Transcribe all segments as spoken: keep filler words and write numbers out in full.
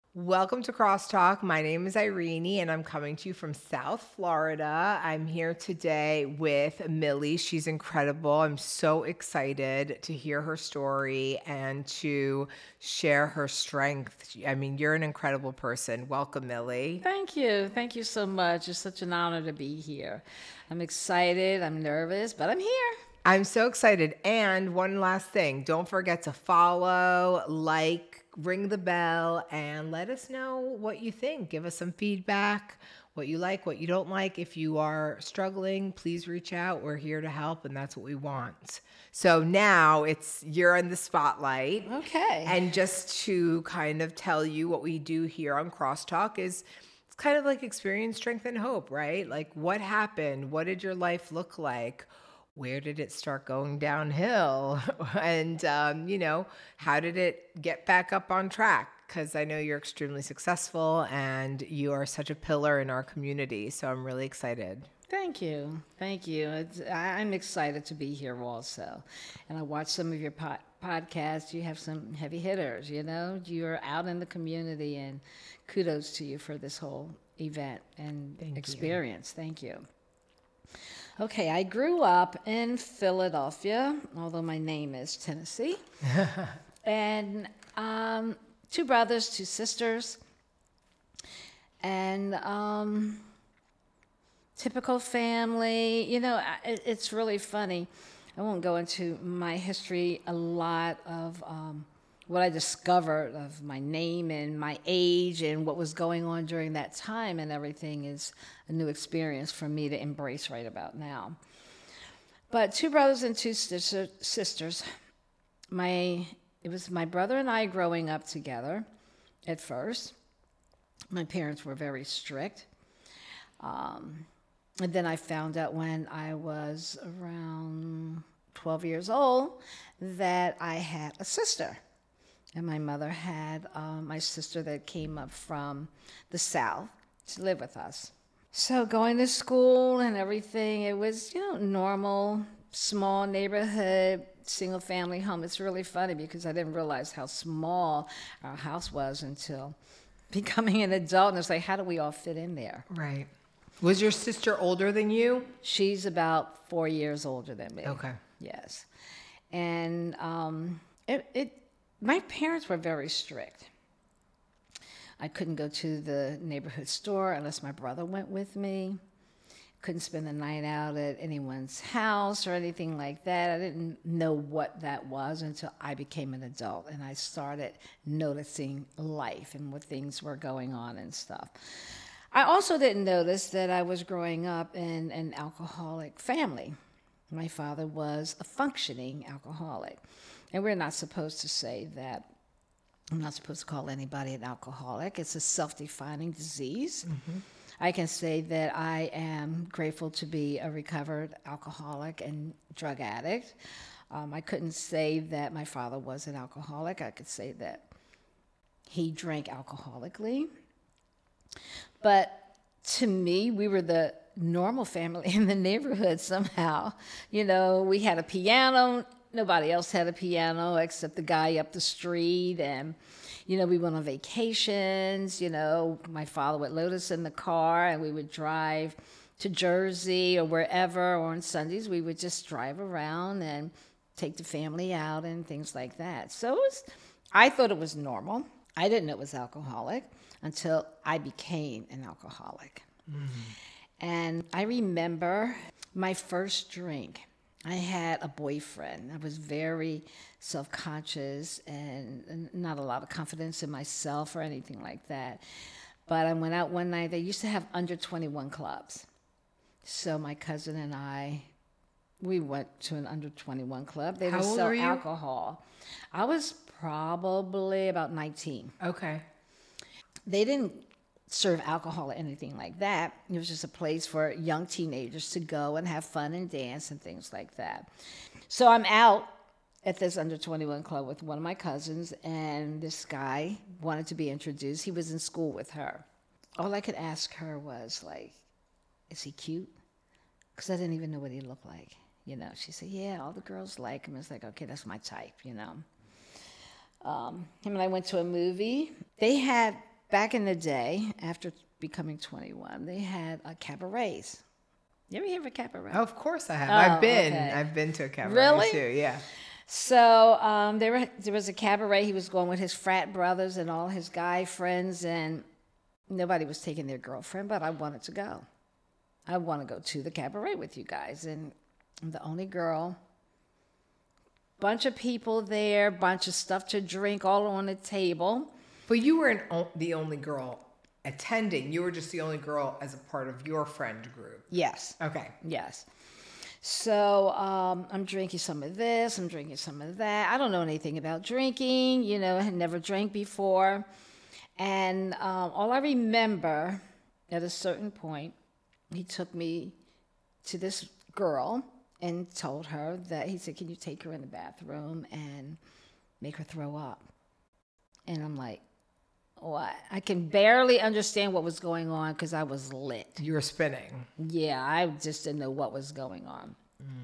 Welcome to Crosstalk. My name is Irene, and I'm coming to you from South Florida. I'm here today with Millie. She's incredible. I'm so excited to hear her story and to share her strength. I mean, you're an incredible person. Welcome, Millie. Thank you. Thank you so much. It's such an honor to be here. I'm excited. I'm nervous, but I'm here. I'm so excited. And one last thing, don't forget to follow, like, ring the bell, and let us know what you think. Give us some feedback, what you like, what you don't like. If you are struggling, please reach out. We're here to help, and that's what we want. So now it's you're in the spotlight. Okay. And just to kind of tell you what we do here on Crosstalk is it's kind of like experience, strength, and hope, right? Like what happened? What did your life look like? Where did it start going downhill? and, um, you know, how did it get back up on track? Because I know you're extremely successful and you are such a pillar in our community. So I'm really excited. Thank you. Thank you. It's, I- I'm excited to be here also. And I watched some of your pod- podcasts. You have some heavy hitters, you know? You're out in the community, and kudos to you for this whole event and Thank you. experience. Thank you. Okay, I grew up in Philadelphia, although my name is Tennessee. and um, two brothers, two sisters. And um, typical family. You know, I- it, it's really funny. I won't go into my history a lot of um, what I discovered of my name and my age and what was going on during that time, and everything is a new experience for me to embrace right about now. But two brothers and two sister, sisters. My it was my brother and I growing up together at first. My parents were very strict. Um, and then I found out when I was around twelve years old that I had a sister. And my mother had um, my sister that came up from the South to live with us. So going to school and everything, it was, you know, normal, small neighborhood, single family home. It's really funny because I didn't realize how small our house was until becoming an adult. And it's like, how do we all fit in there? Right. Was your sister older than you? She's about four years older than me. Okay. Yes. And um, it, it, my parents were very strict. I couldn't go to the neighborhood store unless my brother went with me. Couldn't spend the night out at anyone's house or anything like that. I didn't know what that was until I became an adult and I started noticing life and what things were going on and stuff. I also didn't notice that I was growing up in an alcoholic family. My father was a functioning alcoholic. And we're not supposed to say that. I'm not supposed to call anybody an alcoholic. It's a self-defining disease. Mm-hmm. I can say that I am grateful to be a recovered alcoholic and drug addict. Um, I couldn't say that my father was an alcoholic. I could say that he drank alcoholically. But to me, we were the normal family in the neighborhood somehow. You know, we had a piano. Nobody else had a piano except the guy up the street. And, you know, we went on vacations. You know, my father would load us in the car and we would drive to Jersey or wherever. Or on Sundays, we would just drive around and take the family out and things like that. So it was, I thought it was normal. I didn't know it was alcoholic until I became an alcoholic. Mm-hmm. And I remember my first drink. I had a boyfriend. I was very self-conscious and not a lot of confidence in myself or anything like that. But I went out one night. They used to have under twenty-one clubs. So my cousin and I, we went to an under twenty-one club. They would sell alcohol. I was probably about nineteen. Okay. They didn't serve alcohol or anything like that. It was just a place for young teenagers to go and have fun and dance and things like that. So I'm out at this under twenty-one club with one of my cousins, and this guy wanted to be introduced. He was in school with her. All I could ask her was, like, is he cute? Because I didn't even know what he looked like. You know, she said, yeah, all the girls like him. It's like, okay, that's my type, you know. Um, him and I went to a movie. They had back in the day, after becoming twenty-one, they had uh, cabarets. You ever hear of a cabaret? Oh, of course I have. Oh, I've been. okay. I've been to a cabaret Really? too. Yeah. So um, there, were, there was a cabaret. He was going with his frat brothers and all his guy friends, and nobody was taking their girlfriend, but I wanted to go. I want to go to the cabaret with you guys. And I'm the only girl. Bunch of people there, bunch of stuff to drink all on the table. But you weren't o- the only girl attending. You were just the only girl as a part of your friend group. Yes. Okay. Yes. So um, I'm drinking some of this, I'm drinking some of that. I don't know anything about drinking, you know, I had never drank before. And um, all I remember at a certain point, he took me to this girl and told her that, he said, can you take her in the bathroom and make her throw up? And I'm like, what? I can barely understand what was going on because I was lit. You were spinning. Yeah, I just didn't know what was going on. Mm.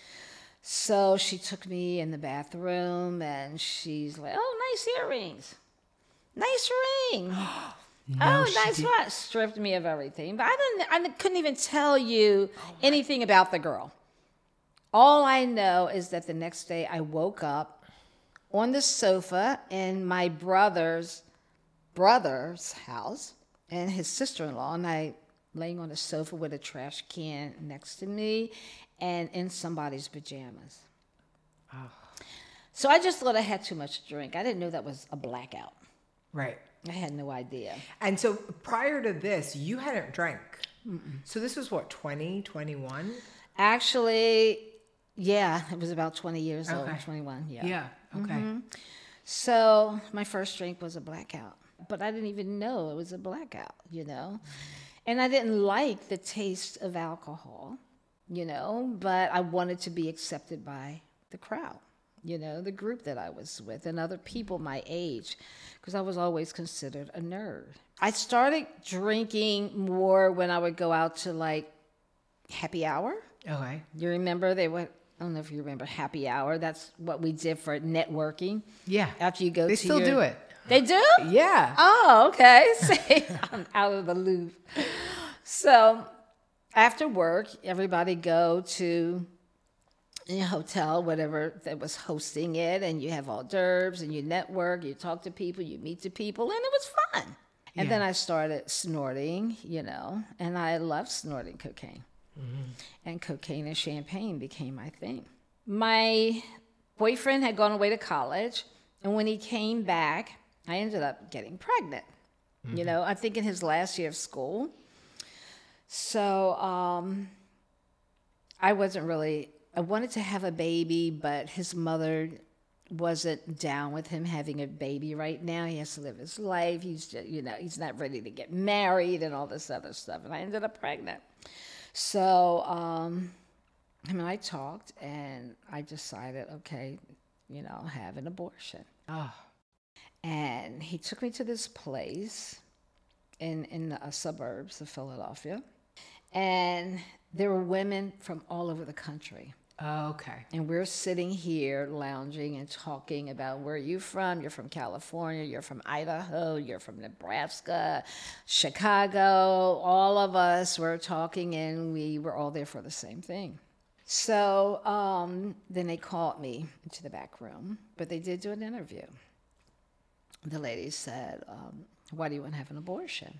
So she took me in the bathroom and she's like, oh, nice earrings. Nice ring. No, oh, she nice did- watch. Stripped me of everything. But I didn't. I couldn't even tell you anything about the girl. All I know is that the next day I woke up on the sofa in my brother's brother's house and his sister-in-law, and I laying on the sofa with a trash can next to me and in somebody's pajamas. Oh. So I just thought I had too much to drink. I didn't know that was a blackout. Right. I had no idea. And so prior to this, you hadn't drank. Mm-mm. So this was what, twenty, twenty-one? Actually, yeah, it was about twenty years old, Okay. twenty-one, yeah. Yeah. Okay. Mm-hmm. So my first drink was a blackout, but I didn't even know it was a blackout, you know? And I didn't like the taste of alcohol, you know, but I wanted to be accepted by the crowd, you know, the group that I was with and other people my age, because I was always considered a nerd. I started drinking more when I would go out to like happy hour. Okay. You remember they went, I don't know if you remember happy hour. That's what we did for networking. Yeah. After you go They to still your- do it. They do? Yeah. Oh, okay. See, I'm out of the loop. So after work, everybody go to a hotel, whatever that was hosting it, and you have hors d'oeuvres, and you network, you talk to people, you meet the people, and it was fun. And Yeah. then I started snorting, you know, and I loved snorting cocaine. Mm-hmm. And cocaine and champagne became my thing. My boyfriend had gone away to college, and when he came back, I ended up getting pregnant. Mm-hmm. You know, I think in his last year of school. So um, I wasn't really, I wanted to have a baby, but his mother wasn't down with him having a baby right now. He has to live his life. He's just, you know, he's not ready to get married and all this other stuff. And I ended up pregnant. So um, him and I talked, and I decided, okay, you know, I'll have an abortion. Oh. And he took me to this place in, in the uh, suburbs of Philadelphia. And there were women from all over the country. Oh, okay. And we're sitting here lounging and talking about where are you from? You're from California. You're from Idaho. You're from Nebraska, Chicago. All of us were talking, and we were all there for the same thing. So um, then they called me into the back room, but they did do an interview. The lady said, um, why do you want to have an abortion?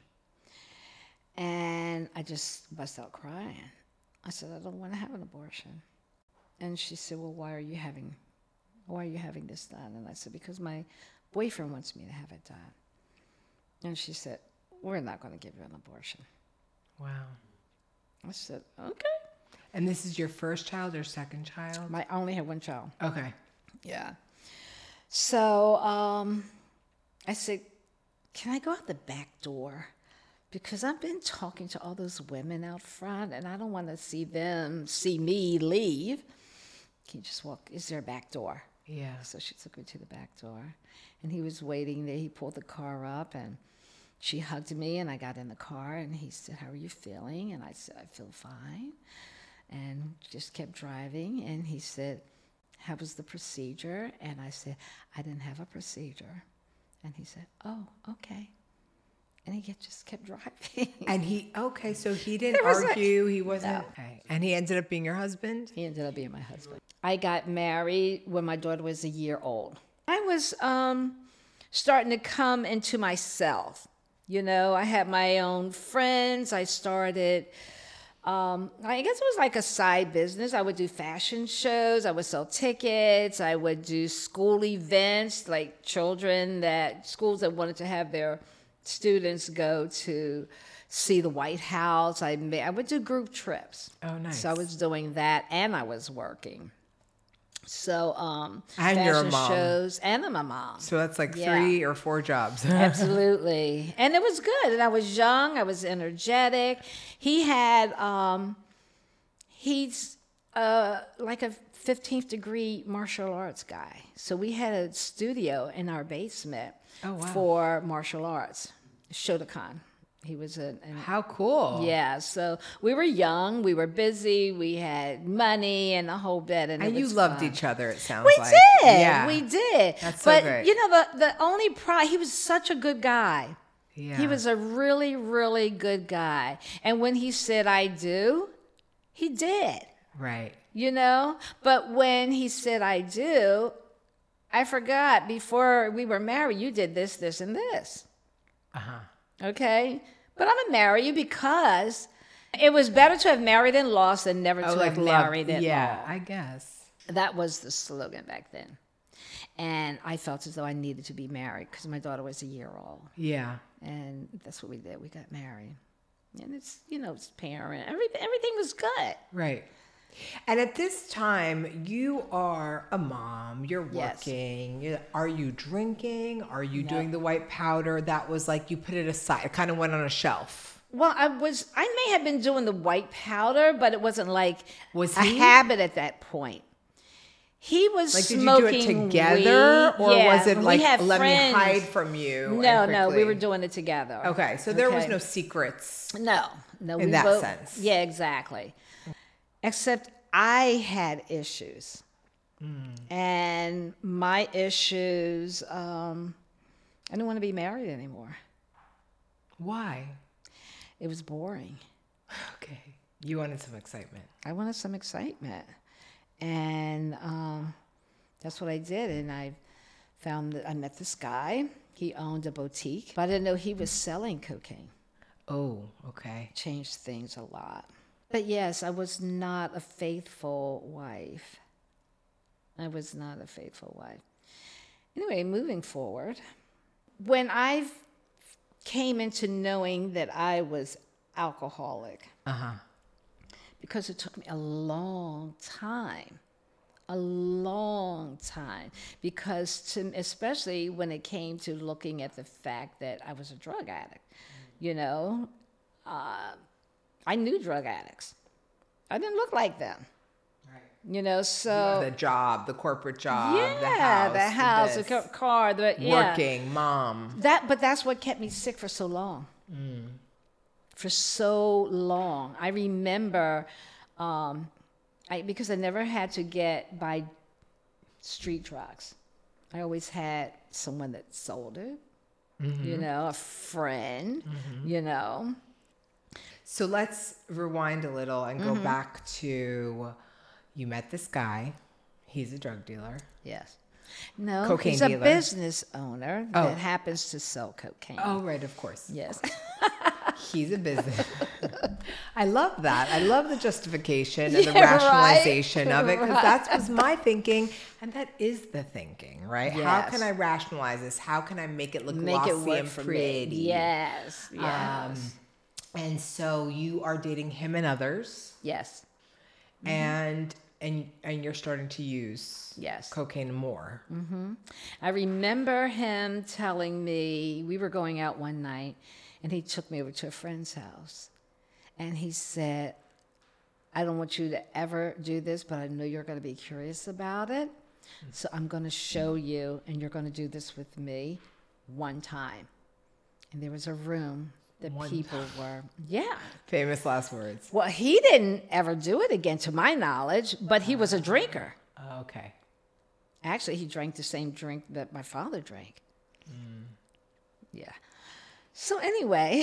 And I just bust out crying. I said, I don't want to have an abortion. And she said, well, why are you having, why are you having this done? And I said, because my boyfriend wants me to have it done. And she said, we're not going to give you an abortion. Wow. I said, okay. And this is your first child or second child? My, I only had one child. Okay. Yeah. So um, I said, can I go out the back door? Because I've been talking to all those women out front, and I don't want to see them see me leave. Can you just walk? Is there a back door? Yeah. So she took me to the back door, and he was waiting there. He pulled the car up, and she hugged me, and I got in the car, and he said, how are you feeling? And I said, I feel fine, and just kept driving. And he said, how was the procedure? And I said, I didn't have a procedure. And he said, oh, okay. And he get- just kept driving. And he, okay, so he didn't There was a- argue. He wasn't. No. Okay. And he ended up being your husband? He ended up being my husband. I got married when my daughter was a year old. I was um, starting to come into myself. You know, I had my own friends. I started, um, I guess it was like a side business. I would do fashion shows. I would sell tickets. I would do school events, like children that, schools that wanted to have their students go to see the White House. I, ma- I would do group trips. Oh, nice. So I was doing that and I was working. So um, And fashion you're a mom. shows, and I'm a mom. So that's like Yeah. three or four jobs. Absolutely. And it was good. And I was young. I was energetic. He had, um, he's uh, like a fifteenth degree martial arts guy. So we had a studio in our basement Oh, wow. for martial arts, Shotokan. He was a, an How cool. yeah, so we were young, we were busy, we had money and the whole bit, and, And it you was loved fun. each other, it sounds We like. did, Yeah. we did. That's so but great. you know, the the only pro he was such a good guy. Yeah. He was a really, really good guy, and when he said "I do," he did. Right. You know, but when he said "I do," I forgot. Before we were married, you did this, this, and this. Uh-huh. Okay? But I'm gonna marry you because it was better to have married and lost than never Oh, to like have love. married at Yeah, all. I guess. That was the slogan back then. And I felt as though I needed to be married because my daughter was a year old. Yeah. And that's what we did. We got married. And it's, you know, it's parent. Everything, everything was good. Right. And at this time, you are a mom, you're Yes. working. You- Are you drinking? Are you No. doing the white powder? That was like you put it aside. It kind of went on a shelf. Well, I was, I may have been doing the white powder, but it wasn't like Was a he? habit at that point. He was Like, did you smoking do it together? weed. Or Yeah, was it we like, had let friends. me hide from you? and No, no, we quickly- were doing it together. Okay, so there was Okay. no secrets. No, no. In we that both- sense. Yeah, exactly. Except I had issues. Hmm. And my issues, um, I didn't want to be married anymore. Why? It was boring. Okay. You wanted some excitement. I wanted some excitement. And um, that's what I did. And I found that I met this guy. He owned a boutique, but I didn't know he was selling cocaine. Oh, okay. Changed things a lot. But yes, I was not a faithful wife. I was not a faithful wife. Anyway, moving forward, when I came into knowing that I was alcoholic, Uh-huh. because it took me a long time, a long time, because to, especially when it came to looking at the fact that I was a drug addict, you know, uh, I knew drug addicts. I didn't look like them, Right. you know, so The job, the corporate job, yeah, the house, the house, the, this, ca- car, the yeah. working, mom. That, but that's what kept me sick for so long. For so long, I remember, um, I because I never had to get by street drugs. I always had someone that sold it. You know, a friend. You know, So let's rewind a little and Mm-hmm. go back to you met this guy. He's a drug dealer. yes. No, Cocaine he's a dealer. business owner Oh. that happens to sell cocaine. Oh, right, of course. Yes. He's a business. I love that. I love the justification and the Yeah, right? rationalization of it because Right. that was my thinking, and that is the thinking, right? How Yes. can I rationalize this? How can I make it look Make glossy it work and for pretty? me. Yes. Yes. Um, and so you are dating him and others, yes. and and and you're starting to use Yes. cocaine more. I remember him telling me, we were going out one night, and he took me over to a friend's house. And he said, I don't want you to ever do this, but I know you're going to be curious about it. So I'm going to show you, and you're going to do this with me one time. And there was a room that One people were, yeah. Famous last words. Well, he didn't ever do it again, to my knowledge, but he was a drinker. Okay. Actually, he drank the same drink that my father drank. Yeah. So anyway,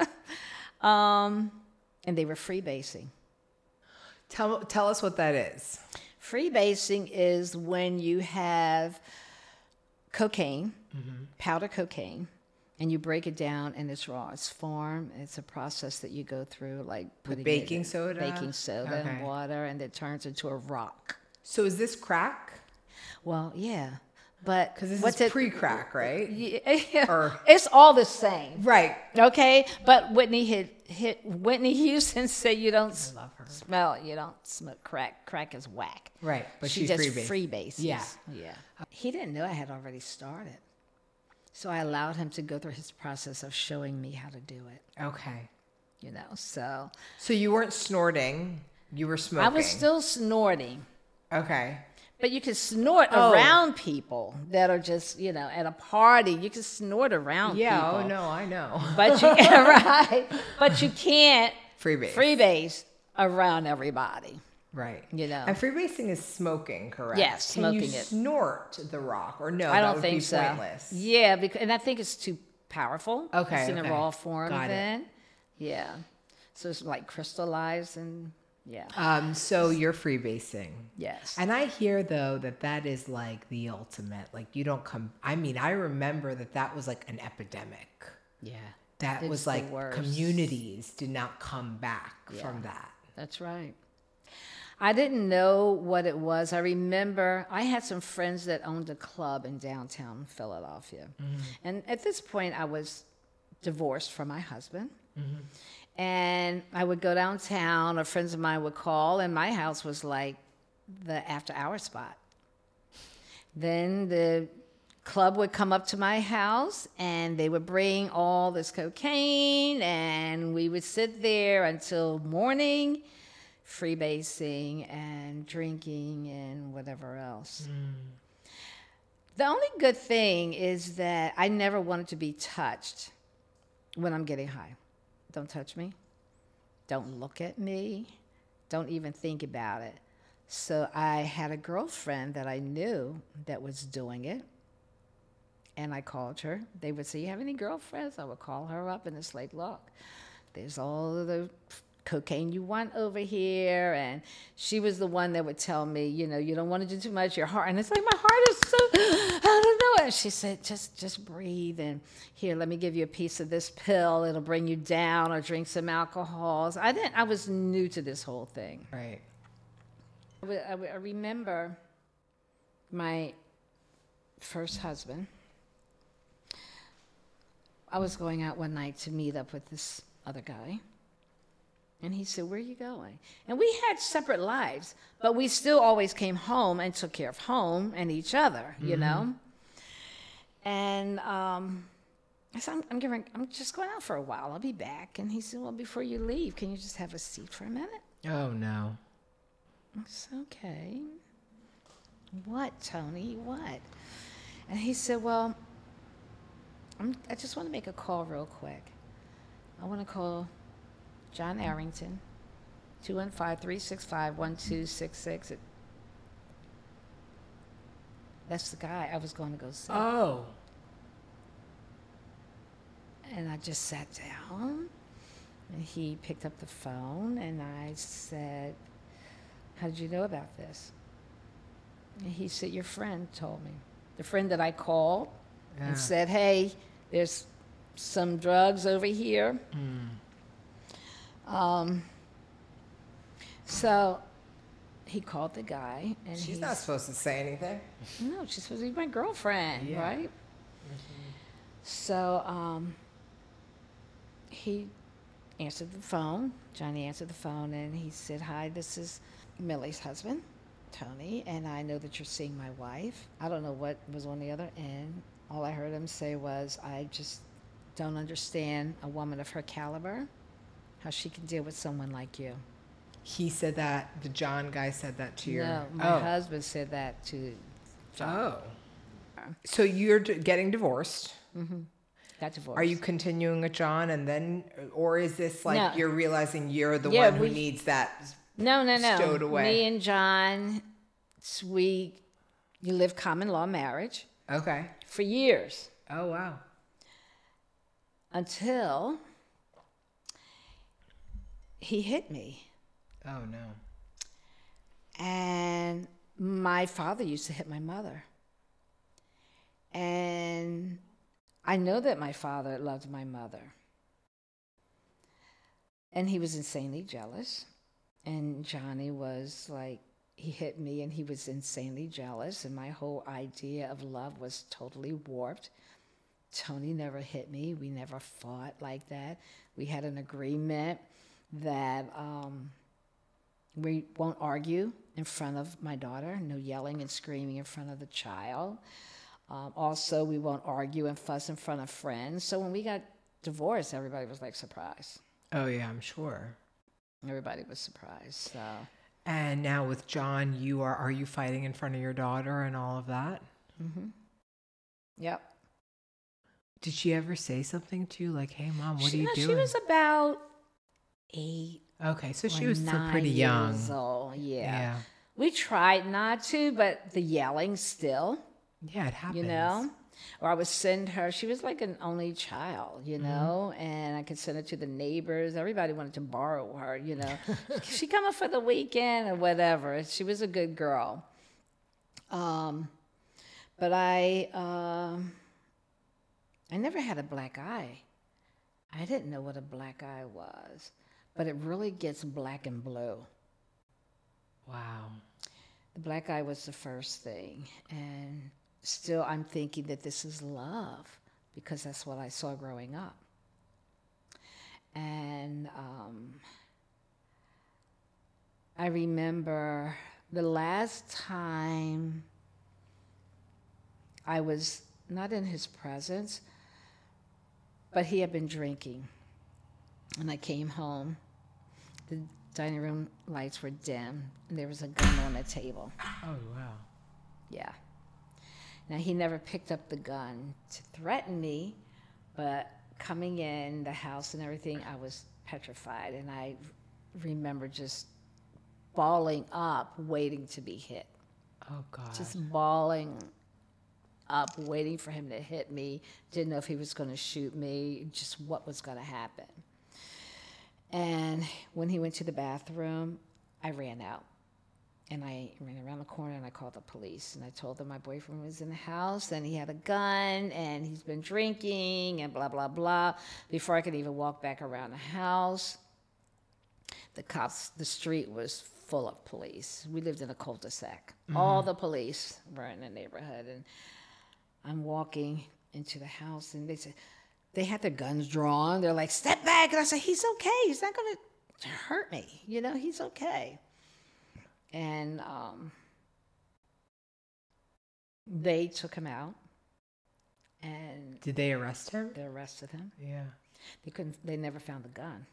um, and they were freebasing. Tell tell us what that is. Freebasing is when you have cocaine, mm-hmm. powder cocaine, and you break it down in its rawest form. It's a process that you go through, like putting With baking it, soda, baking soda, okay. and water, and it turns into a rock. So is this crack? Well, yeah, but Because this what's is it, pre-crack, right? Yeah, Or- it's all the same, Right. okay? But Whitney hit hit Whitney Houston said you don't I love her. smell, you don't smoke crack. Crack is whack. Right, but she she's just freebase. freebases. Yeah. Yeah. He didn't know I had already started. So I allowed him to go through his process of showing me how to do it, Okay. you know. So So you weren't snorting, you were smoking. I was still snorting, Okay. but you can snort Oh. around people that are just, you know, at a party. You can snort around Yeah, people. oh no, I know. But you right, but you can't Freebase. freebase around everybody. Right. You know. And freebasing is smoking, correct? Yes, Can smoking you it. snort the rock or no? I that don't would think be so. pointless. Yeah, because and I think it's too powerful. Okay, It's in okay. a raw form Got it. then. Yeah. So it's like crystallized and yeah. Um, so you're freebasing. Yes. And I hear though that that is like the ultimate. Like you don't come. I mean, I remember that that was like an epidemic. Yeah. That It's was the like worst. communities did not come back Yeah. from that. That's right. I didn't know what it was. I remember I had some friends that owned a club in downtown Philadelphia. Mm-hmm. And at this point, I was divorced from my husband. Mm-hmm. And I would go downtown, or friends of mine would call, and my house was like the after hour spot. Then the club would come up to my house, and they would bring all this cocaine, and we would sit there until morning, freebasing and drinking and whatever else. Mm. The only good thing is that I never wanted to be touched when I'm getting high. Don't touch me. Don't look at me. Don't even think about it. So I had a girlfriend that I knew that was doing it. And I called her. They would say, you have any girlfriends? I would call her up and it's like, look, there's all of the cocaine you want over here. And she was the one that would tell me, you know, you don't want to do too much, your heart. And it's like, my heart is so, I don't know. And she said, just just breathe. And here, let me give you a piece of this pill. It'll bring you down, or drink some alcohols. I didn't, I was new to this whole thing. Right. I, I, I remember my first husband. I was going out one night to meet up with this other guy. And he said, where are you going? And we had separate lives, but we still always came home and took care of home and each other, you mm-hmm. know? And um, I said, I'm, I'm, giving, I'm just going out for a while. I'll be back. And he said, well, before you leave, can you just have a seat for a minute? Oh, no. I said, okay. What, Tony? What? And he said, well, I'm, I just want to make a call real quick. I want to call John Arrington, two one five, three six five, one two six six. That's the guy I was going to go see. Oh. And I just sat down, and he picked up the phone, and I said, how did you know about this? And he said, your friend told me. The friend that I called yeah. and said, hey, there's some drugs over here. Mm. Um, so he called the guy, and she's not supposed to say anything. No, she's supposed to be my girlfriend, yeah. right? Mm-hmm. So um, he answered the phone. Johnny answered the phone, and he said, hi, this is Millie's husband, Tony, and I know that you're seeing my wife. I don't know what was on the other end. All I heard him say was, I just don't understand a woman of her caliber, how she can deal with someone like you. He said that, the John guy said that to your... No, my oh. husband said that to John. Oh. So you're d- getting divorced. Mm-hmm. Got divorced. Are you continuing with John and then, or is this like no. you're realizing you're the yeah, one who we, needs that no, no, no. stowed away? Me and John, we you lived common law marriage. Okay. For years. Oh, wow. until he hit me. Oh, no. And my father used to hit my mother. And I know that my father loved my mother. And he was insanely jealous. And Johnny was like, he hit me and he was insanely jealous. And my whole idea of love was totally warped. Tony never hit me. We never fought like that. We had an agreement that um, we won't argue in front of my daughter. No yelling and screaming in front of the child. Um, also, we won't argue and fuss in front of friends. So when we got divorced, everybody was like surprised. Oh, yeah, I'm sure. Everybody was surprised. So. And now with John, you are, are you fighting in front of your daughter and all of that? Mm-hmm. Yep. Did she ever say something to you like, hey, Mom, what she, are you no, doing? She was about eight. Okay, so she was still nine pretty young. Years old. Yeah. Yeah. We tried not to, but the yelling still. Yeah, it happens. You know? Or I would send her, she was like an only child, you know, mm-hmm. and I could send her to the neighbors. Everybody wanted to borrow her, you know. She come up for the weekend or whatever. She was a good girl. Um, but I, um, I never had a black eye. I didn't know what a black eye was, but it really gets black and blue. Wow. The black eye was the first thing, and still I'm thinking that this is love because that's what I saw growing up. And um, I remember the last time I was not in his presence, but he had been drinking. And I came home. The dining room lights were dim, and there was a gun on the table. Oh, wow. Yeah. Now, he never picked up the gun to threaten me, but coming in the house and everything, I was petrified. And I remember just bawling up, waiting to be hit. Oh, God. Just bawling up, waiting for him to hit me. Didn't know if he was going to shoot me, just what was going to happen. And when he went to the bathroom, I ran out. And I ran around the corner and I called the police. And I told them my boyfriend was in the house and he had a gun and he's been drinking and blah, blah, blah. Before I could even walk back around the house, the cops, the street was full of police. We lived in a cul-de-sac. Mm-hmm. All the police were in the neighborhood. And I'm walking into the house and they said, they had their guns drawn. They're like, step back. And I said, he's okay. He's not going to hurt me. You know, he's okay. And um, they took him out. And did they arrest him? They arrested him. Yeah. They couldn't. They never found the gun.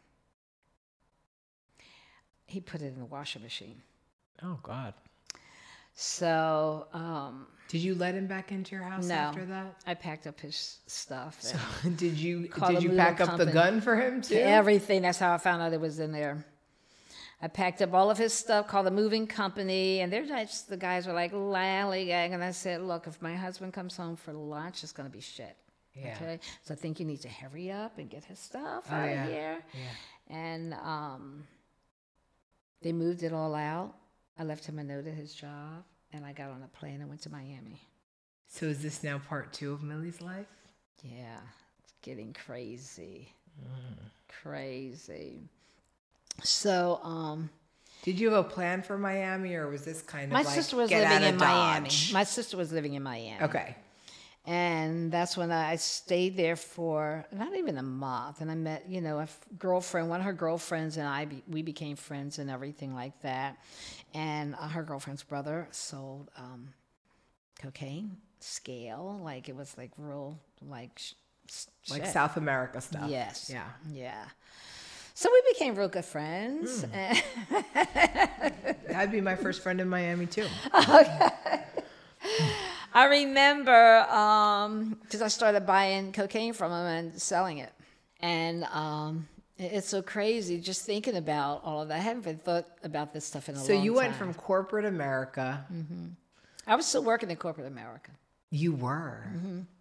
He put it in the washing machine. Oh, God. So. Um, did you let him back into your house no, after that? I packed up his stuff. So did you Called did you pack up the gun for him too? Everything. That's how I found out it was in there. I packed up all of his stuff, called the moving company, and they're just, the guys were like lollygagging. And I said, look, if my husband comes home for lunch, it's going to be shit. Yeah. Okay? So I think you need to hurry up and get his stuff oh, out yeah. of here. Yeah. And um, they moved it all out. I left him a note at his job, and I got on a plane and went to Miami. So is this now part two of Millie's life? Yeah. It's getting crazy. Mm. Crazy. So, um, did you have a plan for Miami, or was this kind of my like sister was get living out in of Miami. Dodge? My sister was living in Miami. Okay. And that's when I stayed there for not even a month. And I met, you know, a f- girlfriend, one of her girlfriends and I, be, we became friends and everything like that. And uh, her girlfriend's brother sold um, cocaine, scale, like it was like real, like sh- like shit. South America stuff. Yes. Yeah. Yeah. So we became real good friends. Mm. That'd be my first friend in Miami too. Okay. I remember because um, I started buying cocaine from him and selling it. And um, it's so crazy just thinking about all of that. I haven't even thought about this stuff in a so long time. So you went from corporate America. Mm-hmm. I was still working in corporate America. You were? Mm-hmm.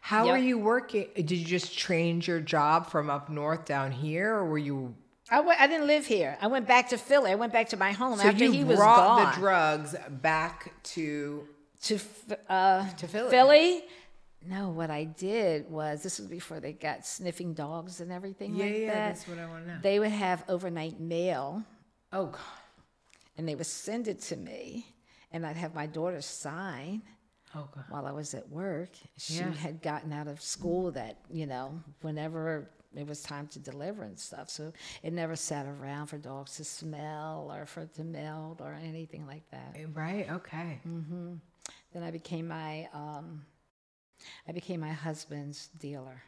How Yep. were you working? Did you just change your job from up north down here, or were you? I w- I didn't live here. I went back to Philly. I went back to my home So after you he was brought gone. the drugs back to to F- uh, to Philly. Philly. No, what I did was, this was before they got sniffing dogs and everything Yeah, like yeah, that. that's what I want to know. They would have overnight mail, Oh God. and they would send it to me, and I'd have my daughter sign Oh God. while I was at work. She Yeah. had gotten out of school that, you know, whenever it was time to deliver and stuff. So it never sat around for dogs to smell or for it to melt or anything like that. Right. Okay. Mm. Then I became my um, I became my husband's dealer.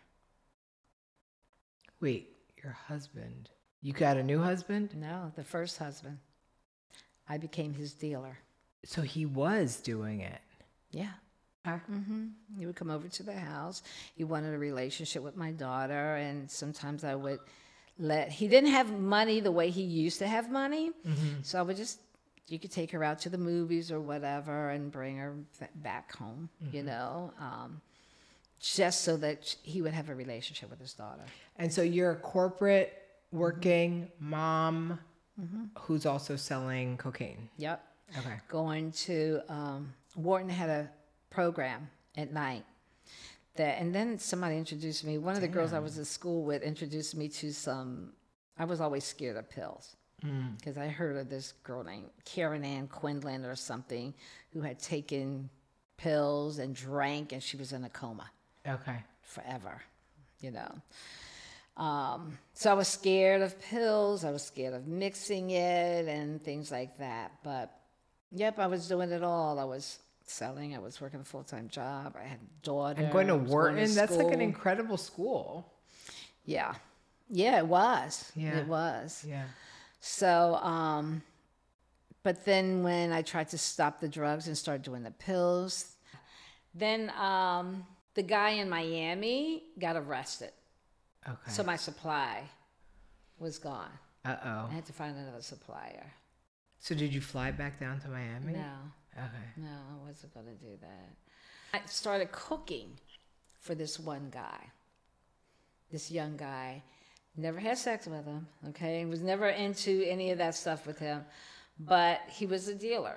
Wait, your husband? You got a new husband? No, the first husband. I became his dealer. So he was doing it. Yeah. Okay. hmm He would come over to the house. He wanted a relationship with my daughter, and sometimes I would let. He didn't have money the way he used to have money, so I would just. You could take her out to the movies or whatever, and bring her th- back home. You know, um, just so that sh- he would have a relationship with his daughter. And so you're a corporate working mom who's also selling cocaine. Yep. Okay. Going to um, Wharton had a program at night. That and then somebody introduced me. One of the girls I was at school with introduced me to some. I was always scared of pills because I heard of this girl named Karen Ann Quinlan or something who had taken pills and drank, and she was in a coma Okay. forever. You know. Um, so I was scared of pills. I was scared of mixing it and things like that. But yep, I was doing it all. I was selling. I was working a full-time job. I had a daughter. And going to I was Wharton, that's like an school. incredible school. Yeah. Yeah, it was. Yeah. It was. Yeah. So, um, but then when I tried to stop the drugs and start doing the pills, then um, the guy in Miami got arrested. Okay. So my supply was gone. Uh-oh. I had to find another supplier. So did you fly back down to Miami? No, Okay. no, I wasn't going to do that. I started cooking for this one guy, this young guy. Never had sex with him, okay? Was never into any of that stuff with him, but he was a dealer.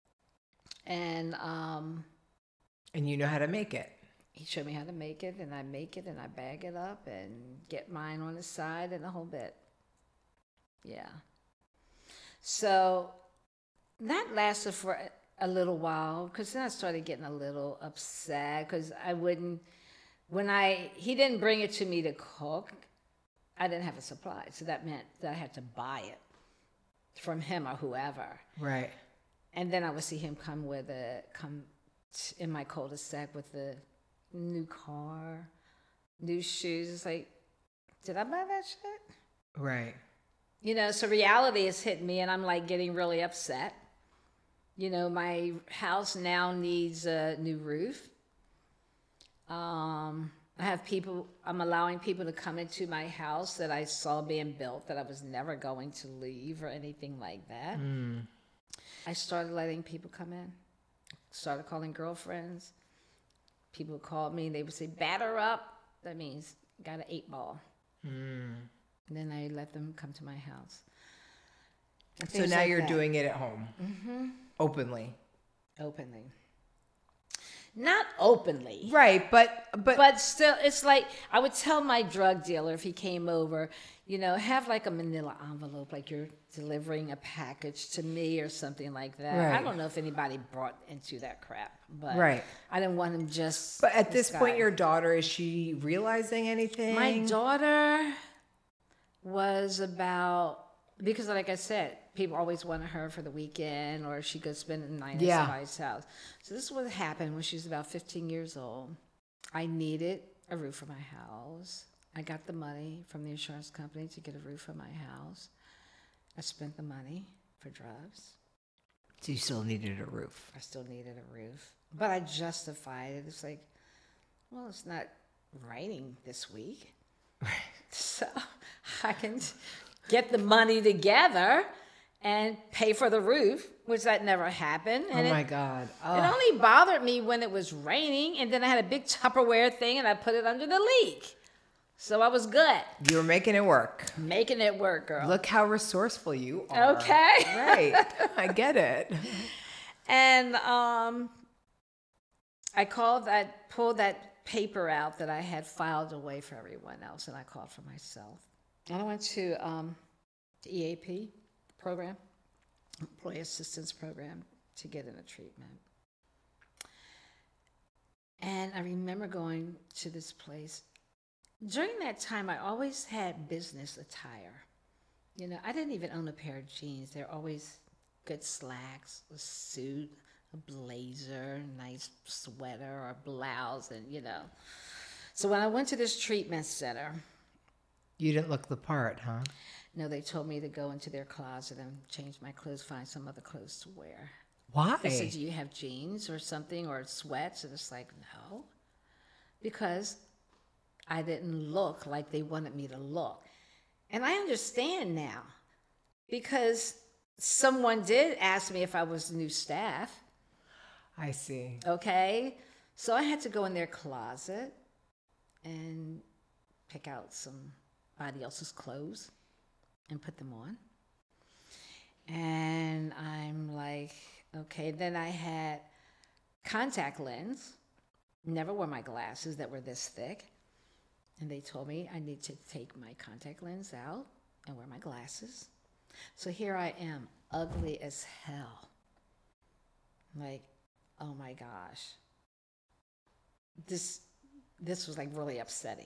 And um, And you know how to make it. he showed me how to make it, and I make it, and I bag it up, and get mine on the side, and the whole bit. Yeah. So that lasted for a, a little while, because then I started getting a little upset, because I wouldn't, when I, he didn't bring it to me to cook, I didn't have a supply, so that meant that I had to buy it from him or whoever. Right. And then I would see him come with a, come t- in my cul-de-sac with a new car, new shoes. It's like, did I buy that shit? Right. You know, so reality is hitting me, and I'm like getting really upset. You know, my house now needs a new roof. Um, I have people, I'm allowing people to come into my house that I saw being built that I was never going to leave or anything like that. Mm. I started letting people come in, started calling girlfriends. People called me, they would say, batter up. That means got an eight ball. Mm. And then I let them come to my house. And So things now like you're that. doing it at home. Mm-hmm. Openly. Openly. Not openly. Right, but but, But still, it's like, I would tell my drug dealer if he came over, you know, have like a manila envelope, like you're delivering a package to me or something like that. I Right. don't know if anybody brought into that crap, but Right. I didn't want him just. but at this point guy. your daughter, is she realizing anything? My daughter was about, because like I said, people always wanted her for the weekend, or she could spend the night Yeah. at somebody's house. So this is what happened when she was about fifteen years old. I needed a roof for my house. I got the money from the insurance company to get a roof for my house. I spent the money for drugs. So you still needed a roof. I still needed a roof. But I justified it. It's like, well, it's not raining this week. So I can get the money together and pay for the roof, which that never happened. And oh my it, God. it Oh. only bothered me when it was raining, and then I had a big Tupperware thing, and I put it under the leak. So I was good. You were making it work. Making it work, girl. Look how resourceful you are. Okay. Right. I get it. And um, I called, I pulled that paper out that I had filed away for everyone else, and I called for myself. And I went to um, the E A P program, Employee Assistance Program, to get in a treatment. And I remember going to this place. During that time, I always had business attire. You know, I didn't even own a pair of jeans. They're always good slacks, a suit, a blazer, a nice sweater or blouse, and, you know. So when I went to this treatment center, You didn't look the part, huh? no, they told me to go into their closet and change my clothes, find some other clothes to wear. Why? They said, do you have jeans or something or sweats? And it's like, no, because I didn't look like they wanted me to look. And I understand now, because someone did ask me if I was new staff, I see. okay? So I had to go in their closet and pick out somebody else's clothes and put them on. And I'm like, okay. Then I had contact lens, never wore my glasses that were this thick. And they told me I need to take my contact lens out and wear my glasses. So here I am, ugly as hell. Like, oh my gosh. This, this was like really upsetting.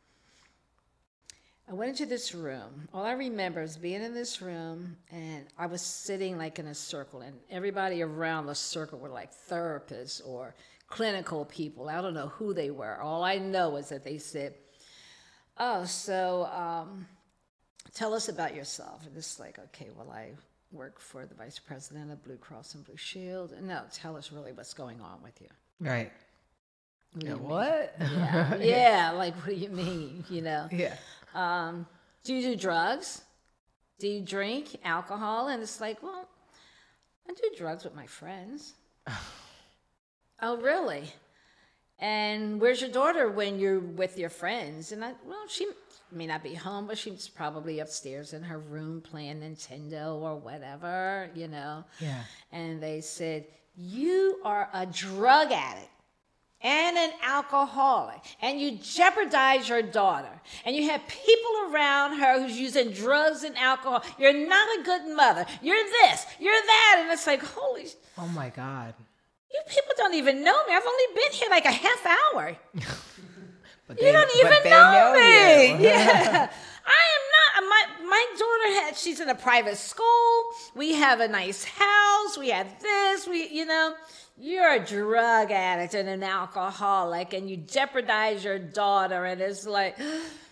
I went into this room. All I remember is being in this room, and I was sitting like in a circle, and everybody around the circle were like therapists or clinical people. I don't know who they were. All I know is that they said, oh, so um, tell us about yourself. And it's like, okay, well, I work for the vice president of Blue Cross and Blue Shield. And no, tell us really what's going on with you. Right. What do Yeah, you mean? what? Yeah, yeah, like, what do you mean, you know? Yeah. Um, do you do drugs? Do you drink alcohol? And it's like, well, I do drugs with my friends. Oh, really? And where's your daughter when you're with your friends? And I, well, she may not be home, but she's probably upstairs in her room playing Nintendo or whatever, you know? Yeah. And they said, you are a drug addict and an alcoholic, and you jeopardize your daughter, and you have people around her who's using drugs and alcohol. You're not a good mother. You're this, you're that. And it's like, holy, Oh my God. you people don't even know me. I've only been here like a half hour. But You they- don't but even they know, me. you. Yeah. I am not. My my daughter had. She's in a private school. We have a nice house. We have this. We, you know, you're a drug addict and an alcoholic, and you jeopardize your daughter. And it's like,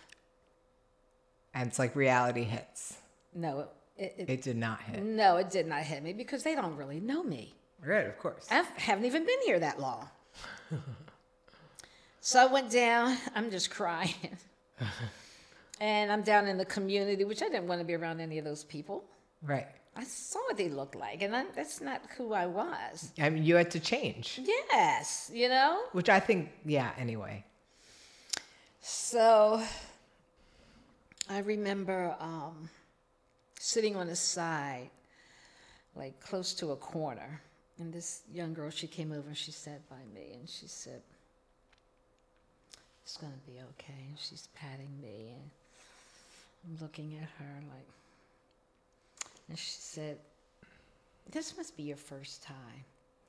And it's like reality hits. no, it, it, It did not hit. no, it did not hit me because they don't really know me. Right, of course. I haven't even been here that long. So I went down. I'm just crying. And I'm down in the community, which I didn't want to be around any of those people. Right. I saw what they looked like, and I, that's not who I was. I mean, you had to change, Yes, you know? which I think, yeah, anyway. So I remember um, sitting on the side, like close to a corner. And this young girl, she came over and she sat by me, and she said, it's going to be okay. And she's patting me, and I'm looking at her like, and she said, this must be your first time.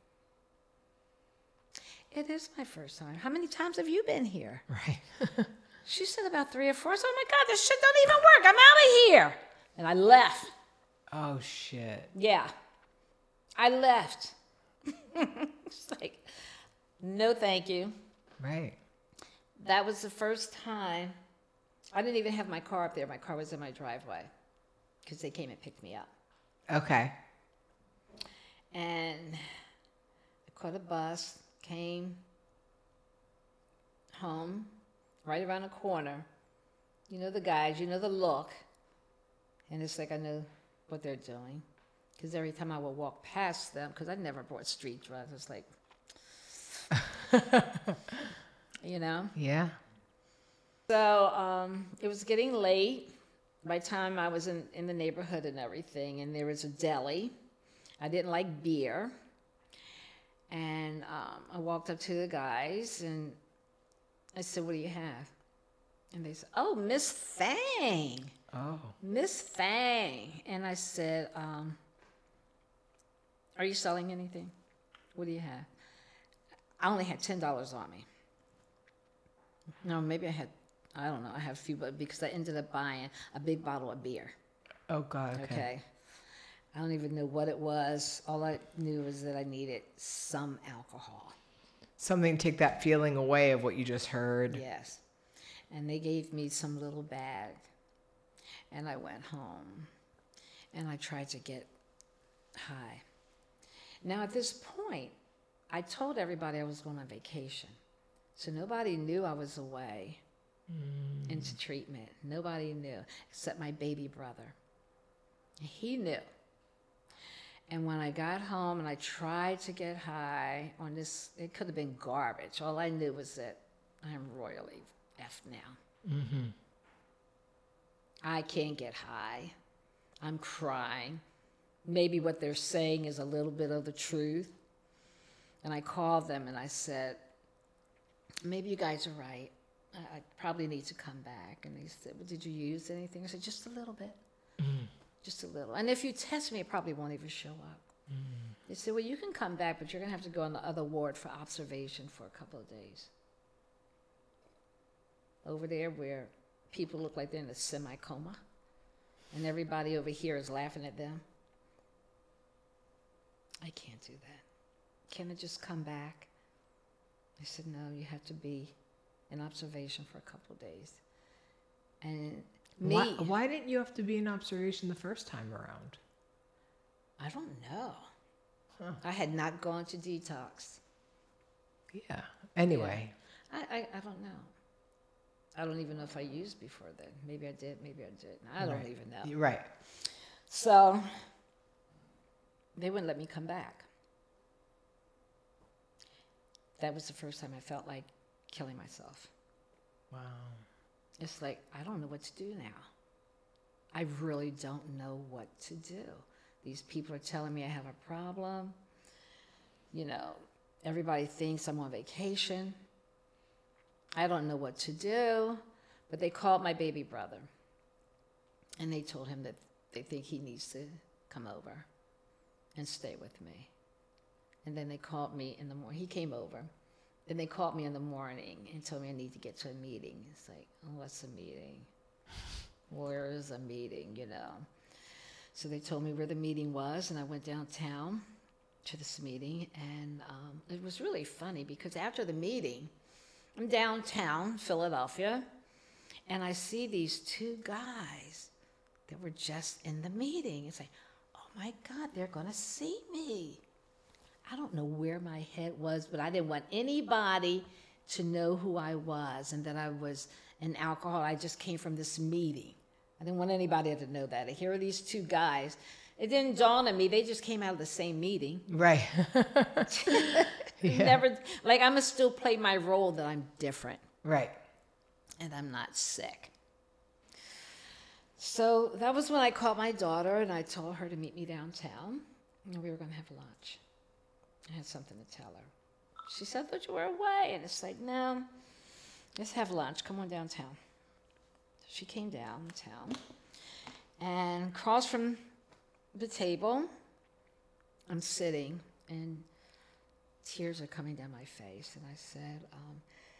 It is my first time. How many times have you been here? Right. She said about three or four. So, oh my God, this shit don't even work. I'm out of here. And I left. Oh, shit. Yeah. I left. It's like, no, thank you. Right. That was the first time. I didn't even have my car up there. My car was in my driveway because they came and picked me up. Okay. And I caught a bus, came home, right around the corner. You know the guys, you know the look. And it's like I know what they're doing. Because every time I would walk past them, because I never bought street drugs, it's like, you know? Yeah. So um, it was getting late by the time I was in, in the neighborhood and everything, and there was a deli. I didn't like beer. And um, I walked up to the guys, and I said, what do you have? And they said, oh, Miss Fang. Oh. Miss Fang. And I said, um, are you selling anything? What do you have? I only had ten dollars on me. No, maybe I had, I don't know, I have a few, but because I ended up buying a big bottle of beer. Oh, God, okay. Okay. I don't even know what it was. All I knew was that I needed some alcohol. Something to take that feeling away of what you just heard. Yes. And they gave me some little bag. And I went home. And I tried to get high. Now, at this point, I told everybody I was going on vacation. So nobody knew I was away mm. into treatment. Nobody knew, except my baby brother. He knew. And when I got home and I tried to get high on this, it could have been garbage. All I knew was that I'm royally effed now. Mm-hmm. I can't get high. I'm crying. Maybe what they're saying is a little bit of the truth. And I called them and I said, maybe you guys are right. I, I probably need to come back. And they said, well, did you use anything? I said, just a little bit. Mm. Just a little. And if you test me, it probably won't even show up. Mm. They said, well, you can come back, but you're going to have to go on the other ward for observation for a couple of days. Over there where people look like they're in a semi-coma, and everybody over here is laughing at them. I can't do that. Can I just come back? I said, no, you have to be in observation for a couple of days. And me, why, why didn't you have to be in observation the first time around? I don't know. Huh. I had not gone to detox. Yeah. Anyway. Yeah. I, I, I don't know. I don't even know if I used before then. Maybe I did, maybe I didn't. I don't right. even know. Right. So they wouldn't let me come back. That was the first time I felt like killing myself. Wow. It's like, I don't know what to do now. I really don't know what to do. These people are telling me I have a problem. You know, everybody thinks I'm on vacation. I don't know what to do. But they called my baby brother. And they told him that they think he needs to come over and stay with me. And then they called me in the morning. He came over. Then they called me in the morning and told me I need to get to a meeting. It's like, oh, what's a meeting? Where is a meeting, you know? So they told me where the meeting was, and I went downtown to this meeting. And um, it was really funny because after the meeting, I'm downtown, Philadelphia, and I see these two guys that were just in the meeting. It's like, oh my God, they're going to see me. I don't know where my head was, but I didn't want anybody to know who I was and that I was an alcoholic. I just came from this meeting. I didn't want anybody to know that. Here are these two guys. It didn't dawn on me. They just came out of the same meeting. Right. Yeah. Never, like, I'm going to still play my role that I'm different. Right. And I'm not sick. So that was when I called my daughter and I told her to meet me downtown. And we were going to have lunch. I had something to tell her. She said, I thought you were away. And it's like, no, let's have lunch. Come on downtown. So she came downtown. And across from the table, I'm sitting, and tears are coming down my face. And I said, um,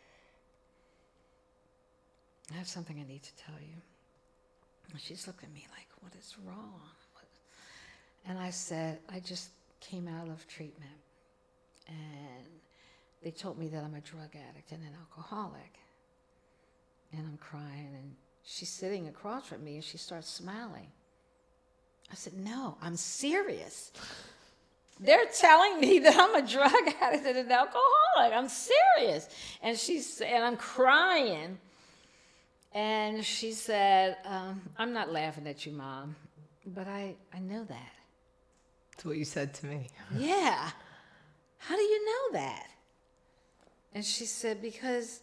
I have something I need to tell you. And she's looked at me like, what is wrong? What? And I said, I just came out of treatment. And they told me that I'm a drug addict and an alcoholic. And I'm crying, and she's sitting across from me, and she starts smiling. I said, no, I'm serious. They're telling me that I'm a drug addict and an alcoholic. I'm serious. And she's, and I'm crying. And she said, um, I'm not laughing at you, Mom, but I, I know that. That's what you said to me. Yeah. How do you know that? And she said, because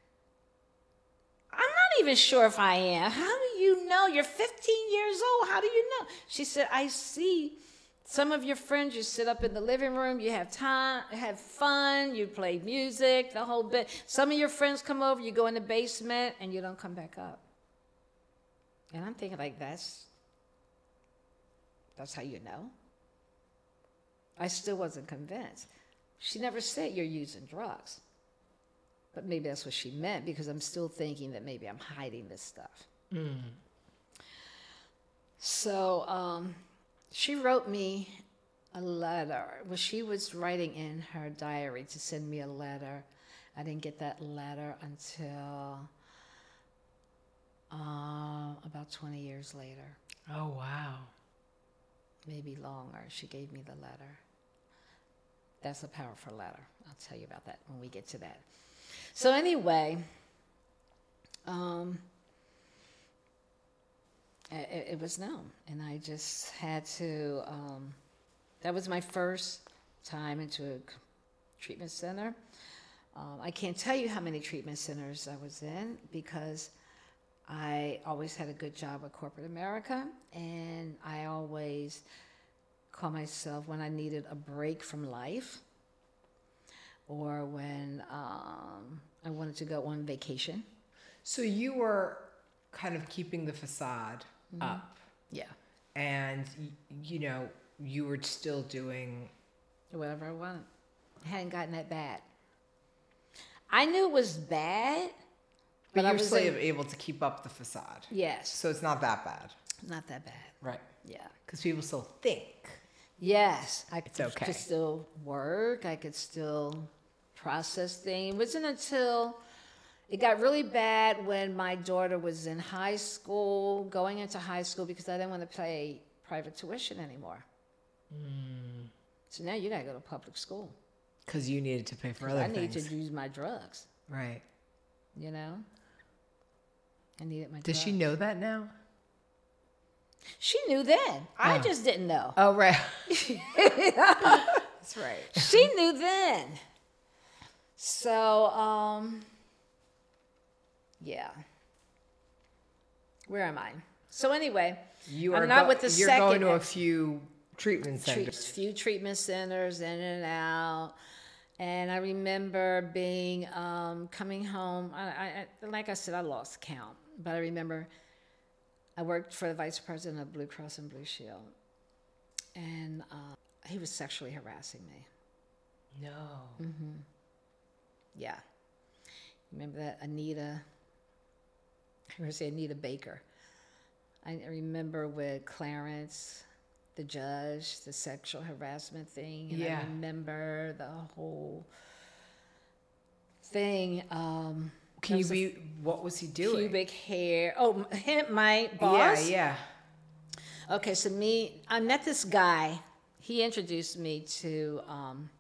I'm not even sure if I am. How do you know? You're fifteen years old. How do you know? She said, I see some of your friends, you sit up in the living room, you have time, have fun, you play music, the whole bit. Some of your friends come over, you go in the basement, and you don't come back up. And I'm thinking, like, that's, that's how you know? I still wasn't convinced. She never said you're using drugs. But maybe that's what she meant, because I'm still thinking that maybe I'm hiding this stuff. Mm. So um, she wrote me a letter. Well, she was writing in her diary to send me a letter. I didn't get that letter until uh, about twenty years later. Oh, wow. Maybe longer. She gave me the letter. That's a powerful letter. I'll tell you about that when we get to that. So anyway, um, it, it was known, and I just had to, um, that was my first time into a treatment center. Um, I can't tell you how many treatment centers I was in, because I always had a good job at corporate America, and I always call myself, when I needed a break from life, or when um, I wanted to go on vacation. So you were kind of keeping the facade mm-hmm. up. Yeah. And, you know, you were still doing whatever I wanted. It hadn't gotten that bad. I knew it was bad, but, but I you're was still in, able to keep up the facade. Yes. So it's not that bad. Not that bad. Right. Yeah. Because people still think. Yes. I could, okay. could still work. I could still process things. It wasn't until it got really bad when my daughter was in high school, going into high school, because I didn't want to pay private tuition anymore. Mm. So now you got to go to public school. Because you needed to pay for other I things. I needed to use my drugs. Right. You know? I needed my Does drugs. she know that now? She knew then. Oh. I just didn't know. Oh, right. That's right. She knew then. So, um, yeah. Where am I? So anyway, you are I'm not go- with the you're second. You're going to a few treatment centers. Treat, few treatment centers, in and out. And I remember being, um, coming home. I, I, like I said, I lost count. But I remember I worked for the vice president of Blue Cross and Blue Shield. And uh, he was sexually harassing me. No. Mm-hmm. Yeah. Remember that Anita, I remember say Anita Baker. I remember with Clarence, the judge, the sexual harassment thing. And yeah. I remember the whole thing. Um, Can you be, what was he doing? Pubic hair. Oh, him, my boss? Yeah, yeah. Okay, so me, I met this guy. He introduced me to um,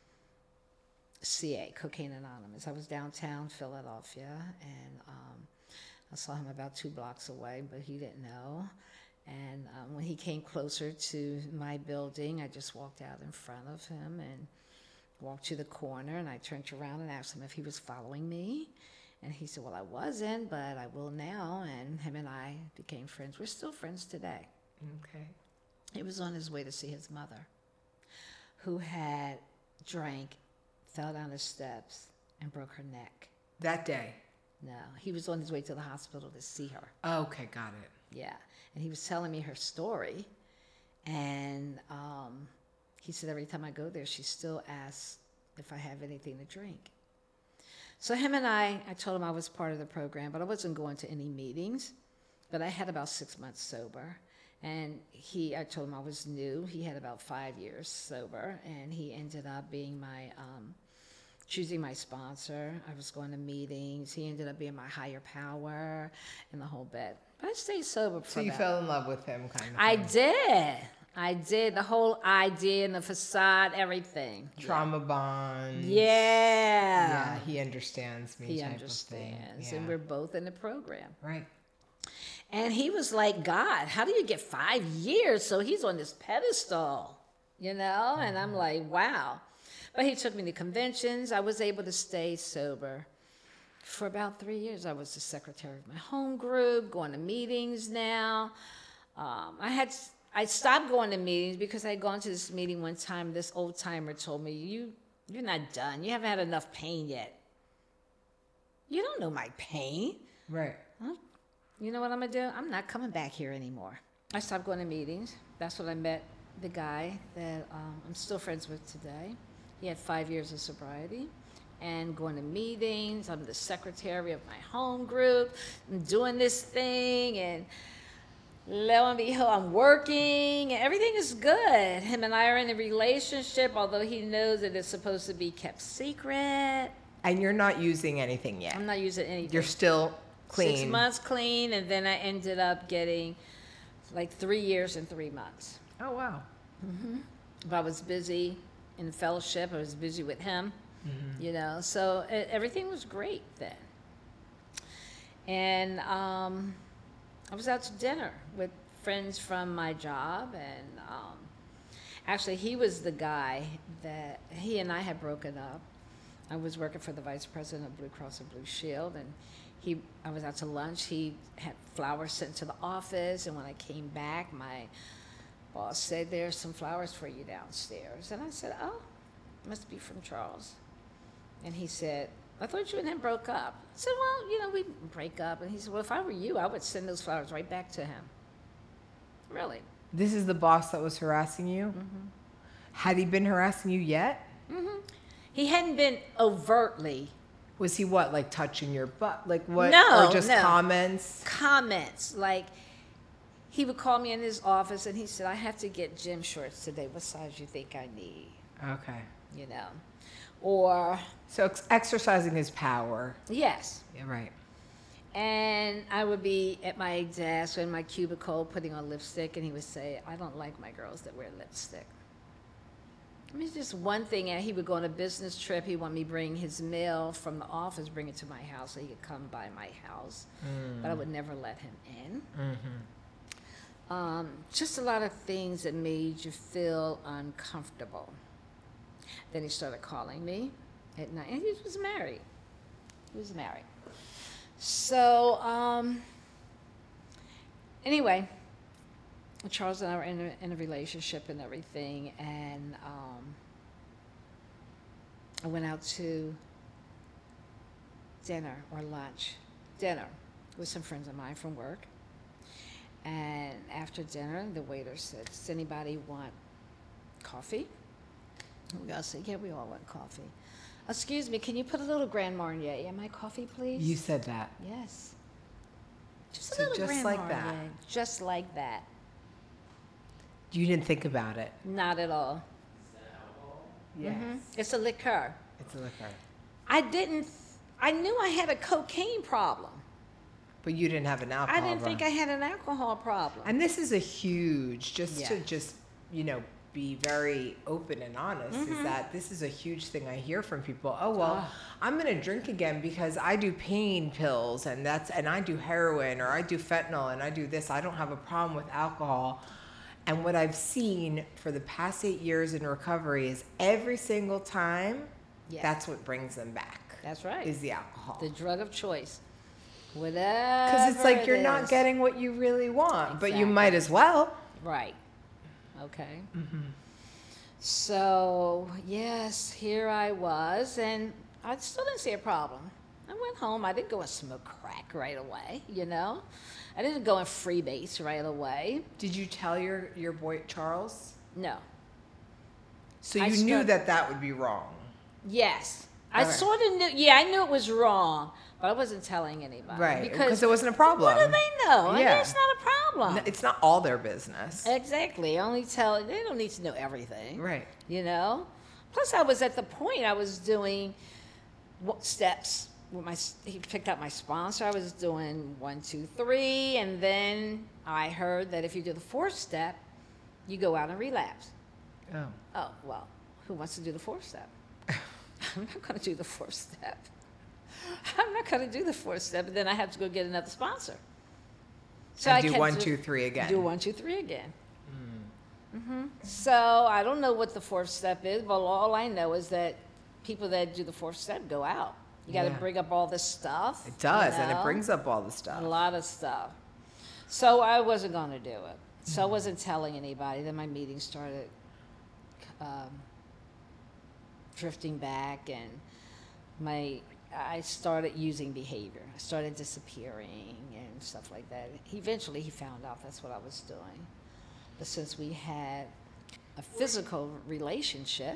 C A, Cocaine Anonymous. I was downtown Philadelphia, and um, I saw him about two blocks away, but he didn't know. And um, when he came closer to my building, I just walked out in front of him and walked to the corner, and I turned around and asked him if he was following me. And he said, well, I wasn't, but I will now. And him and I became friends. We're still friends today. Okay. He was on his way to see his mother, who had drank, fell down the steps, and broke her neck. That day? No, he was on his way to the hospital to see her. Oh, okay, got it. Yeah, and he was telling me her story, and um, he said every time I go there, she still asks if I have anything to drink. So him and I, I told him I was part of the program, but I wasn't going to any meetings, but I had about six months sober. And he, I told him I was new. He had about five years sober, and he ended up being my, um, choosing my sponsor. I was going to meetings. He ended up being my higher power and the whole bit. But I stayed sober for So you about, fell in love with him, kind of. I thing. did. I did. The whole idea and the facade, everything. Trauma yeah. bond. Yeah. Yeah, he understands me. He type understands. Of thing. Yeah. And we're both in the program. Right. And he was like, God, how do you get five years? So he's on this pedestal. you know? And I'm like, wow. But he took me to conventions. I was able to stay sober. For about three years, I was the secretary of my home group, going to meetings now. Um, I had I stopped going to meetings because I had gone to this meeting one time. This old timer told me, "You you're not done. You haven't had enough pain yet. You don't know my pain." Right. Well, you know what I'm gonna do? I'm not coming back here anymore. I stopped going to meetings. That's when I met the guy that um, I'm still friends with today. He had five years of sobriety. And going to meetings. I'm the secretary of my home group. I'm doing this thing, and lo and behold, I'm working, and everything is good. Him and I are in a relationship, although he knows that it's supposed to be kept secret. And you're not using anything yet. I'm not using anything. You're still clean. Six months clean, and then I ended up getting like three years and three months. Oh, wow. Mm-hmm. But I was busy in fellowship. I was busy with him. Mm-hmm. You know, so it, everything was great then. And um, I was out to dinner with friends from my job, and um, actually he was the guy that, he and I had broken up. I was working for the vice president of Blue Cross and Blue Shield, and he, I was out to lunch. He had flowers sent to the office, and when I came back, my boss said, "There's some flowers for you downstairs." And I said, "Oh, must be from Charles." And he said, "I thought you and him broke up." I said, "Well, you know, we break up." And he said, "Well, if I were you, I would send those flowers right back to him." Really. This is the boss that was harassing you? Mm-hmm. Had he been harassing you yet? Mm-hmm. He hadn't been overtly. Was he what, like touching your butt? Like what? No, Or just no. comments? Comments. Like, he would call me in his office, and he said, "I have to get gym shorts today. What size you think I need?" Okay. You know. Or... So ex- exercising his power. Yes. Yeah, right. And I would be at my desk or in my cubicle putting on lipstick, and he would say, "I don't like my girls that wear lipstick." I mean, it's just one thing. And he would go on a business trip. He wanted me to bring his mail from the office, bring it to my house so he could come by my house. Mm. But I would never let him in. Mm-hmm. Um, just a lot of things that made you feel uncomfortable. Then he started calling me at night, and he was married. He was married. So, um, anyway, Charles and I were in a, in a relationship and everything, and um, I went out to dinner or lunch, dinner with some friends of mine from work. And after dinner, the waiter said, "Does anybody want coffee?" We all said, "Yeah, we all want coffee." "Excuse me, can you put a little Grand Marnier in my coffee, please?" You said that. Yes. Just a So little just Grand like Marnier. that. Just like that. You didn't think about it. Not at all. Yes. Mm-hmm. It's a liqueur. It's a liquor. I didn't, I knew I had a cocaine problem. But you didn't have an alcohol I didn't problem. think I had an alcohol problem. And this is a huge, just to Yeah. just, you know, be very open and honest, Mm-hmm. is that this is a huge thing I hear from people. Oh, well, Oh. I'm going to drink again because I do pain pills and that's, and I do heroin or I do fentanyl and I do this. I don't have a problem with alcohol. And what I've seen for the past eight years in recovery is every single time, Yeah. that's what brings them back. That's right. Is the alcohol. The drug of choice. Whatever. Because it's like it you're not is. getting what you really want, but you Exactly. might as well. Right. Okay. Mm-hmm. So, yes, here I was, and I still didn't see a problem. I went home. I didn't go and smoke crack right away, you know? I didn't go and freebase right away. Did you tell your, your boy Charles? No. So I you knew struck- that that would be wrong. Yes. I Okay. sort of knew, yeah, I knew it was wrong, but I wasn't telling anybody. Right, Because 'cause it wasn't a problem. What do they know? I mean, Yeah. it's not a problem. No, it's not all their business. Exactly. Only tell, they don't need to know everything. Right. You know? Plus, I was at the point I was doing what steps. With my, he picked up my sponsor. I was doing one, two, three, and then I heard that if you do the fourth step, you go out and relapse. Oh. Oh, well, who wants to do the fourth step? I'm not going to do the fourth step. I'm not going to do the fourth step, and then I have to go get another sponsor. So And I do kept one, do- two, three again. Do one, two, three again. So I don't know what the fourth step is, but all I know is that people that do the fourth step go out. You got to Yeah. bring up all this stuff. It does, you and it know? brings up all the a stuff. lot of stuff. So I wasn't going to do it. So I wasn't telling anybody. Then my meeting started um, drifting back, and my I started using behavior. I started disappearing and stuff like that. Eventually, he found out that's what I was doing. But since we had a physical relationship,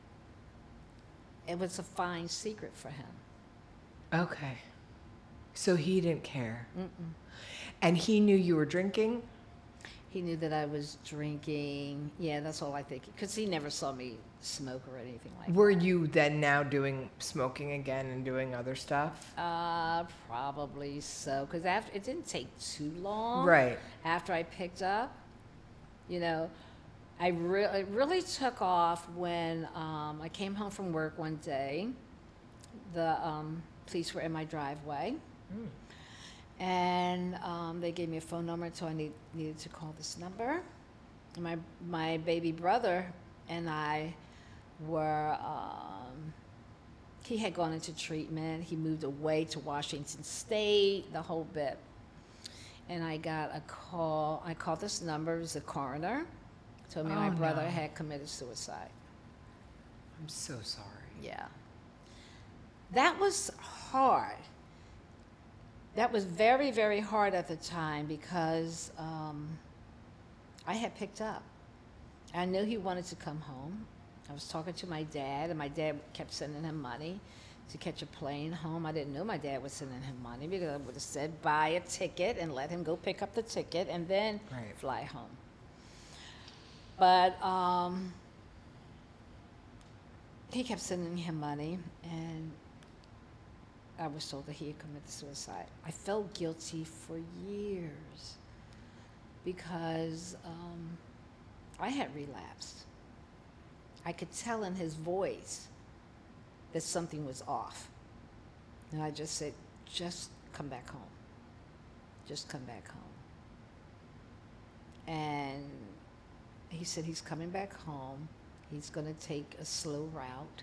it was a fine secret for him. Okay. So he didn't care. Mm-mm. And he knew you were drinking? He knew that I was drinking. Yeah, that's all I think. Because he never saw me smoke or anything like Were you then now doing smoking again and doing other stuff? that. Uh, probably so. Because after it didn't take too long. Right. After I picked up, you know, I really it really took off when um, I came home from work one day. The um, police were in my driveway. Mm. And um, they gave me a phone number, so I need, needed to call this number. And my my baby brother and I were. Um, he had gone into treatment. He moved away to Washington State, the whole bit. And I got a call. I called this number. It was the coroner. Told me Oh, my brother no. had committed suicide. I'm so sorry. Yeah. That was hard. That was very, very hard at the time because um, I had picked up. I knew he wanted to come home. I was talking to my dad, and my dad kept sending him money to catch a plane home. I didn't know my dad was sending him money because I would have said, buy a ticket and let him go pick up the ticket and then Right. fly home. But um, he kept sending him money, and I was told that he had committed suicide. I felt guilty for years because um, I had relapsed. I could tell in his voice that something was off. And I just said, just come back home. Just come back home. And he said he's coming back home. He's going to take a slow route.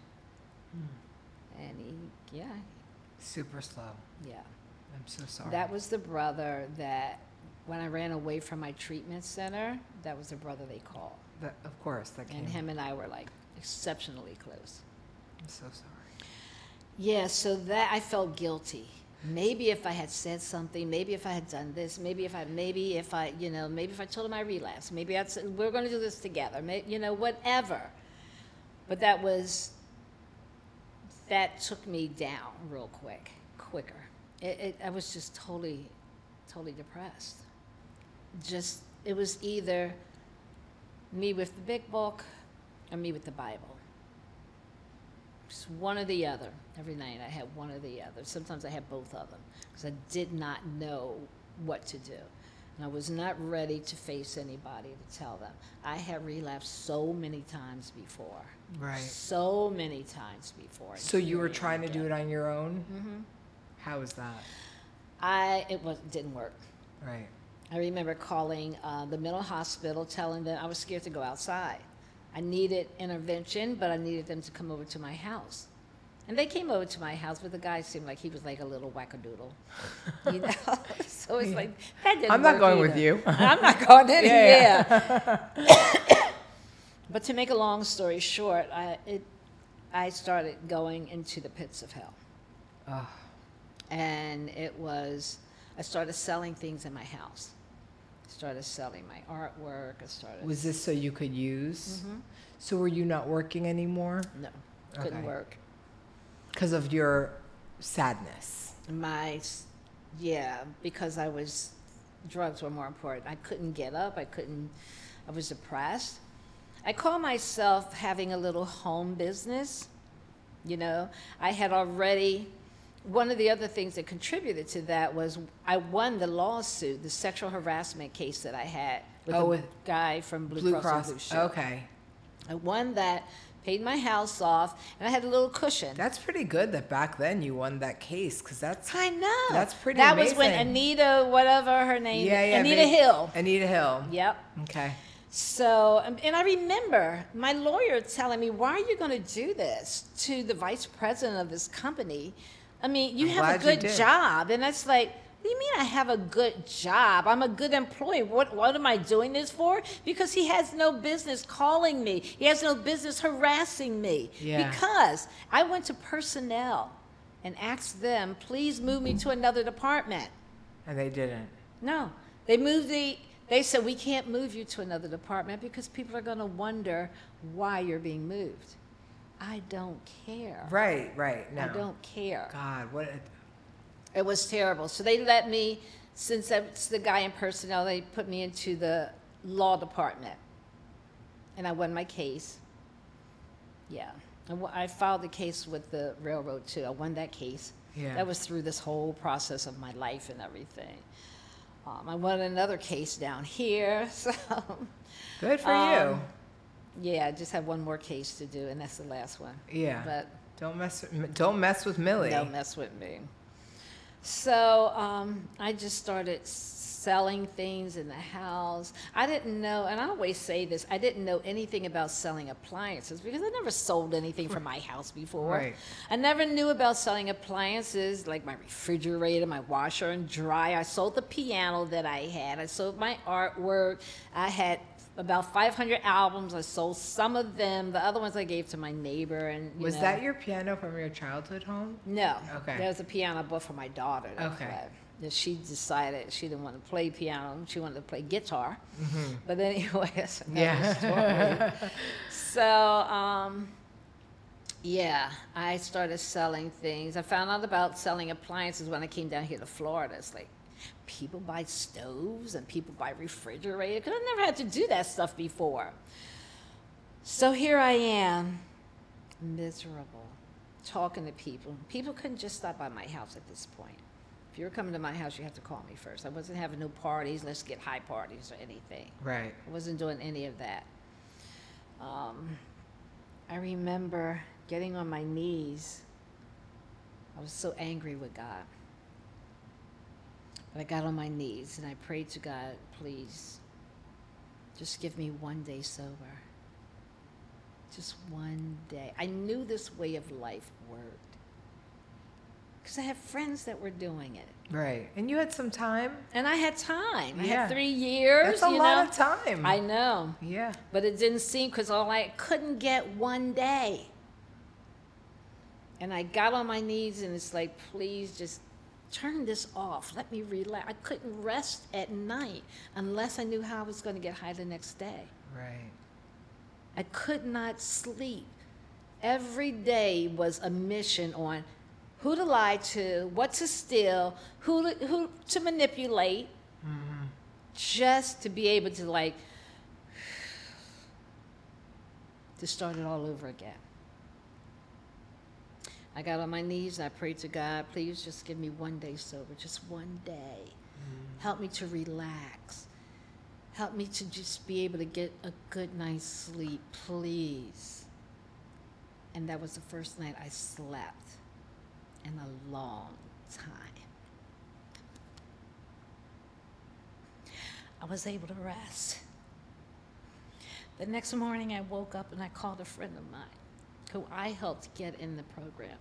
Mm. And he, yeah, Super slow. yeah. I'm so sorry. That was the brother that, when I ran away from my treatment center, that was the brother they called. That, of course, that came. And him and I were like exceptionally close. I'm so sorry. Yeah, so that I felt guilty. Maybe if I had said something, maybe if I had done this, maybe if I, maybe if I, you know, maybe if I told him I relapsed, maybe I'd said, we're going to do this together, May, you know, whatever. But that was, that took me down real quick, quicker. It, it, I was just totally, totally depressed. Just, it was either me with the big book or me with the Bible. Just one or the other. Every night I had one or the other. Sometimes I had both of them because I did not know what to do. And I was not ready to face anybody to tell them. I had relapsed so many times before. Right. So many times before. So you were trying to do it on your own? Mm-hmm. How was that? I, it was, didn't work. Right. I remember calling uh, the mental hospital, telling them I was scared to go outside. I needed intervention, but I needed them to come over to my house. And they came over to my house, but the guy seemed like he was like a little wackadoodle. You know? So it's like, that didn't I'm not work going either. with you. I'm not going in. Yeah, Yeah. yeah. But to make a long story short, I, it, I started going into the pits of hell. Ugh. And it was, I started selling things in my house. I started selling my artwork. I started. Was this so you could use? Mhm. So were you not working anymore? No, couldn't Okay. work. Because of your sadness. My, s- yeah, because I was, drugs were more important. I couldn't get up. I couldn't, I was depressed. I call myself having a little home business. You know, I had already, one of the other things that contributed to that was I won the lawsuit, the sexual harassment case that I had with Oh, a with guy from Blue, Blue Cross, Cross. and Blue Shield. Okay. I won that, paid my house off, and I had a little cushion. That's pretty good that back then you won that case because that's. I know. That's pretty That was when amazing. Anita, whatever her name, Yeah, yeah. Anita they- Hill. Anita Hill. Yep. Okay. So, um, and I remember my lawyer telling me, why are you going to do this to the vice president of this company? I mean, you I'm have a glad you good did. job. And it's like, what do you mean I have a good job? I'm a good employee. What, what am I doing this for? Because he has no business calling me. He has no business harassing me. Yeah. Because I went to personnel and asked them, please move me to another department. And they didn't. No, they moved the, they said, we can't move you to another department because people are going to wonder why you're being moved. I don't care. Right, right. No. I don't care. God, what? A, It was terrible. So they let me, since that's the guy in personnel, they put me into the law department. And I won my case. Yeah. I wa- I filed the case with the railroad too. I won that case. Yeah. That was through this whole process of my life and everything. Um, I won another case down here. So, good for um, yeah, I just have one more case to do, and that's the last one. you. Yeah. But don't mess. Don't mess with Millie. don't mess with me. So um, I just started selling things in the house. I didn't know, and I always say this, I didn't know anything about selling appliances because I never sold anything from my house before. Right. I never knew about selling appliances like my refrigerator, my washer and dryer. I sold the piano that I had. I sold my artwork. I had about five hundred albums. I sold some of them. The other ones I gave to my neighbor. And you Was know. that your piano from your childhood home? No. Okay. That was a piano I bought for my daughter. to Okay. play. And she decided she didn't want to play piano. She wanted to play guitar. But anyway, that's another Yeah. story. So, um, yeah, I started selling things. I found out about selling appliances when I came down here to Florida. It's like people buy stoves and people buy refrigerators. Because I never had to do that stuff before. So here I am, miserable, talking to people. People couldn't just stop by my house at this point. If you were coming to my house, you have to call me first. I wasn't having no parties, let's get high parties or anything. Right. I wasn't doing any of that. Um, I remember getting on my knees. I was so angry with God. But I got on my knees and I prayed to God, please, just give me one day sober. Just one day. I knew this way of life worked. Because I have friends that were doing it. Right. And you had some time. And I had time. I Yeah. had three years. That's a you lot know? of time. I know. Yeah. But it didn't seem, because all I couldn't get one day. And I got on my knees and it's like, please just turn this off. Let me relax. I couldn't rest at night unless I knew how I was going to get high the next day. Right. I could not sleep. Every day was a mission on who to lie to, what to steal, who to, who to manipulate, Mm-hmm. just to be able to like, to start it all over again. I got on my knees and I prayed to God, please just give me one day sober, just one day. Mm-hmm. Help me to relax. Help me to just be able to get a good night's sleep, please. And that was the first night I slept in a long time. I was able to rest. The next morning I woke up and I called a friend of mine who I helped get in the program.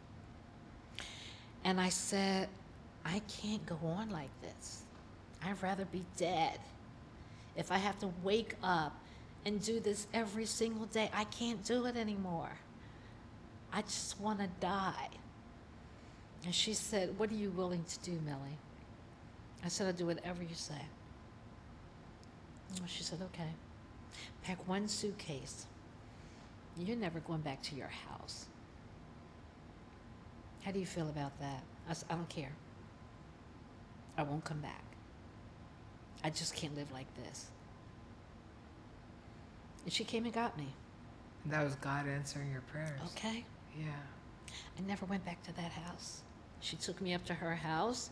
And I said, I can't go on like this. I'd rather be dead. If I have to wake up and do this every single day, I can't do it anymore. I just want to die. And she said, what are you willing to do, Millie? I said, I'll do whatever you say. And she said, okay. Pack one suitcase. You're never going back to your house. How do you feel about that? I said, I don't care. I won't come back. I just can't live like this. And she came and got me. That was God answering your prayers. Okay. Yeah. I never went back to that house. She took me up to her house.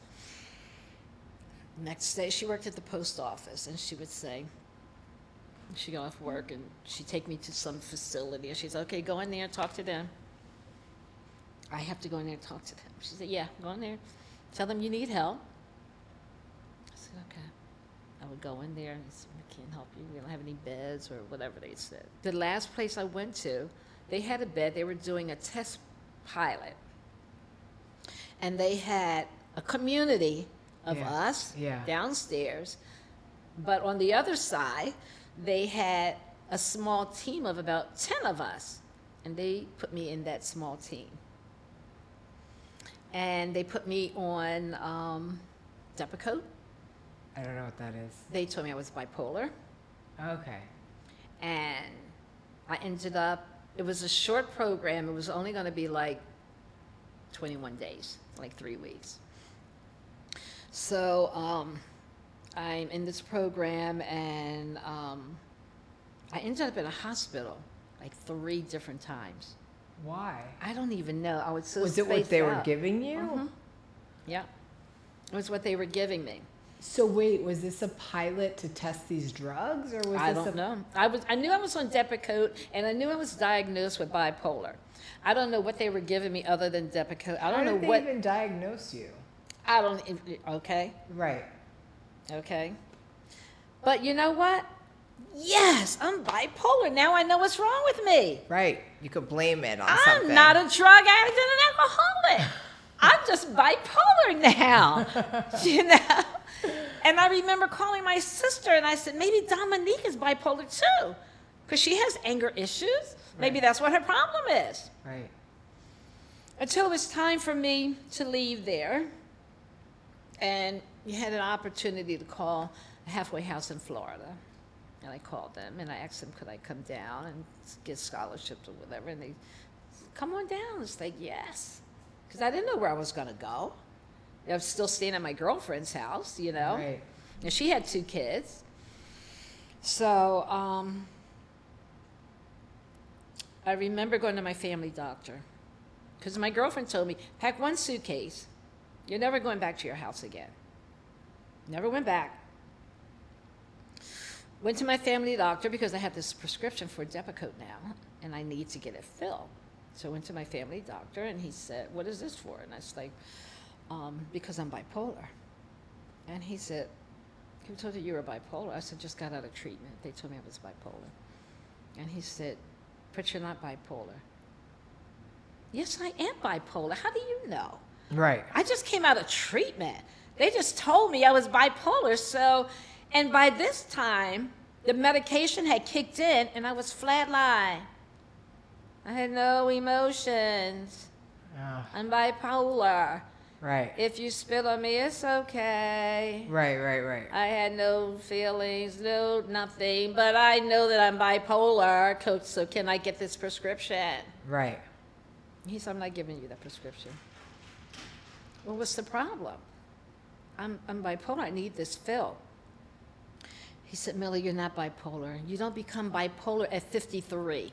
Next day, she worked at the post office, and she would say, she got off work, and she'd take me to some facility, and she said, okay, go in there and talk to them. I have to go in there and talk to them. She said, yeah, go in there. Tell them you need help. I said, okay. I would go in there and they said, we can't help you. We don't have any beds or whatever they said. The last place I went to, they had a bed. They were doing a test pilot. And they had a community of Yeah. us Yeah. downstairs. But on the other side, they had a small team of about ten of us. And they put me in that small team. And they put me on um, Depakote. I don't know what that is. They told me I was bipolar. Okay. And I ended up, it was a short program. It was only going to be like twenty-one days, like three weeks. So um, I'm in this program, and um, I ended up in a hospital like three different times. Why? I don't even know. I was so Was it what spaced they were out. giving you? Mhm. Yeah. It was what they were giving me. So wait, was this a pilot to test these drugs, or was I this don't a know. I was. I knew I was on Depakote, and I knew I was diagnosed with bipolar. I don't know what they were giving me other than Depakote. I How don't know did they what. even diagnose you? I don't. Okay. Right. Okay. But you know what? Yes, I'm bipolar. Now I know what's wrong with me. Right. You could blame it on I'm something. not a drug addict and an alcoholic. I'm just bipolar now. You know? And I remember calling my sister and I said, maybe Dominique is bipolar too. Because she has anger issues. Maybe Right. that's what her problem is. Right. Until it was time for me to leave there. And you had an opportunity to call a halfway house in Florida. And I called them and I asked them, could I come down and get scholarships or whatever? And they said, come on down. It's like, yes. Because I didn't know where I was going to go. I was still staying at my girlfriend's house, you know. Right. And she had two kids. So um, I remember going to my family doctor. Because my girlfriend told me, pack one suitcase. You're never going back to your house again. Never went back. Went to my family doctor because I had this prescription for Depakote now, and I need to get it filled. So I went to my family doctor, and he said, what is this for? And I was like, um, because I'm bipolar. And he said, who told you you were bipolar? I said, just got out of treatment. They told me I was bipolar. And he said, but you're not bipolar. Yes, I am bipolar. How do you know? Right. I just came out of treatment. They just told me I was bipolar. So, and by this time, the medication had kicked in and I was flatline. I had no emotions. Oh, I'm bipolar. right. If you spit on me, it's okay. Right, right, right. I had no feelings, no nothing, but I know that I'm bipolar, coach, so can I get this prescription? Right. He said, I'm not giving you that prescription. Well, what's the problem? I'm, I'm bipolar. I need this filled. He said, Millie, you're not bipolar. You don't become bipolar at fifty-three.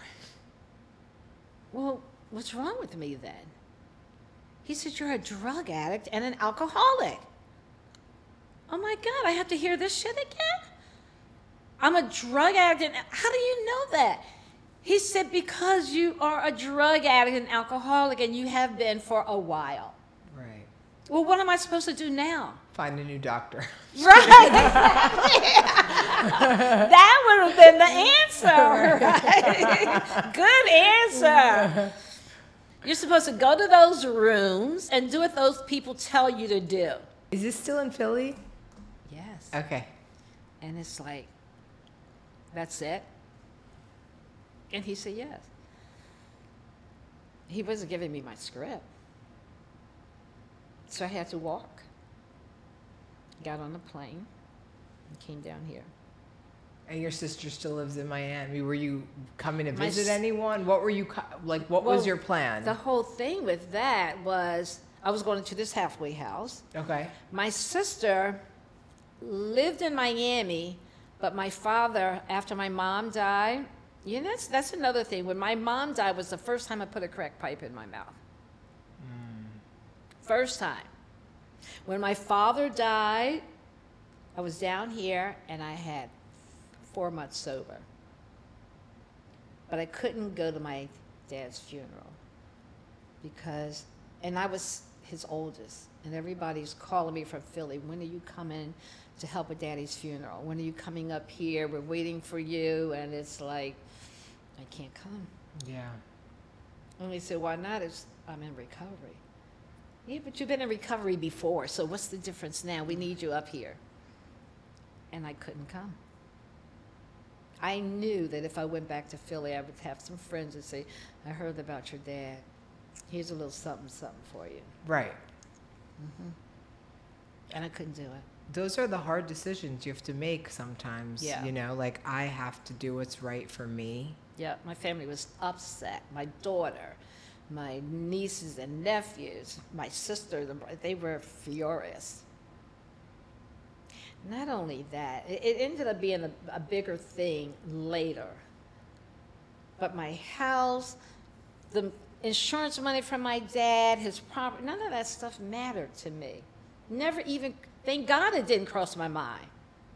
Well, what's wrong with me then? He said, you're a drug addict and an alcoholic. Oh my God, I have to hear this shit again? I'm a drug addict. And how do you know that? He said, because you are a drug addict and alcoholic and you have been for a while. Right. Well, what am I supposed to do now? Find a new doctor. Right, exactly. That would have been the answer, right? Good answer. You're supposed to go to those rooms and do what those people tell you to do. Is this still in Philly? Yes. Okay. And it's like, that's it? And he said, yes. He wasn't giving me my script. So I had to walk. Got on a plane and came down here. And your sister still lives in Miami. Were you coming to My visit s- anyone? What were you, co- like, what Well, was your plan? The whole thing with that was I was going to this halfway house. Okay. My sister lived in Miami, but my father, after my mom died, you know, that's, that's another thing. When my mom died was the first time I put a crack pipe in my mouth. First time. When my father died, I was down here and I had four months sober. But I couldn't go to my dad's funeral because, and I was his oldest And everybody's calling me from Philly. When are you coming to help with Daddy's funeral? When are you coming up here? We're waiting for you. And it's like, I can't come. Yeah. And they said, why not? It's, I'm in recovery. Yeah, but you've been in recovery before, so what's the difference now? We need you up here. And I couldn't come. I knew that if I went back to Philly, I would have some friends that say, I heard about your dad. Here's a little something, something for you. Right. Mm-hmm. And I couldn't do it. Those are the hard decisions you have to make sometimes. Yeah. You know, like I have to do what's right for me. Yeah, my family was upset. My daughter, my nieces and nephews, my sister, they were furious. Not only that, it, it ended up being a, a bigger thing later. But my house, the insurance money from my dad, his property, none of that stuff mattered to me. Never even, thank God it didn't cross my mind.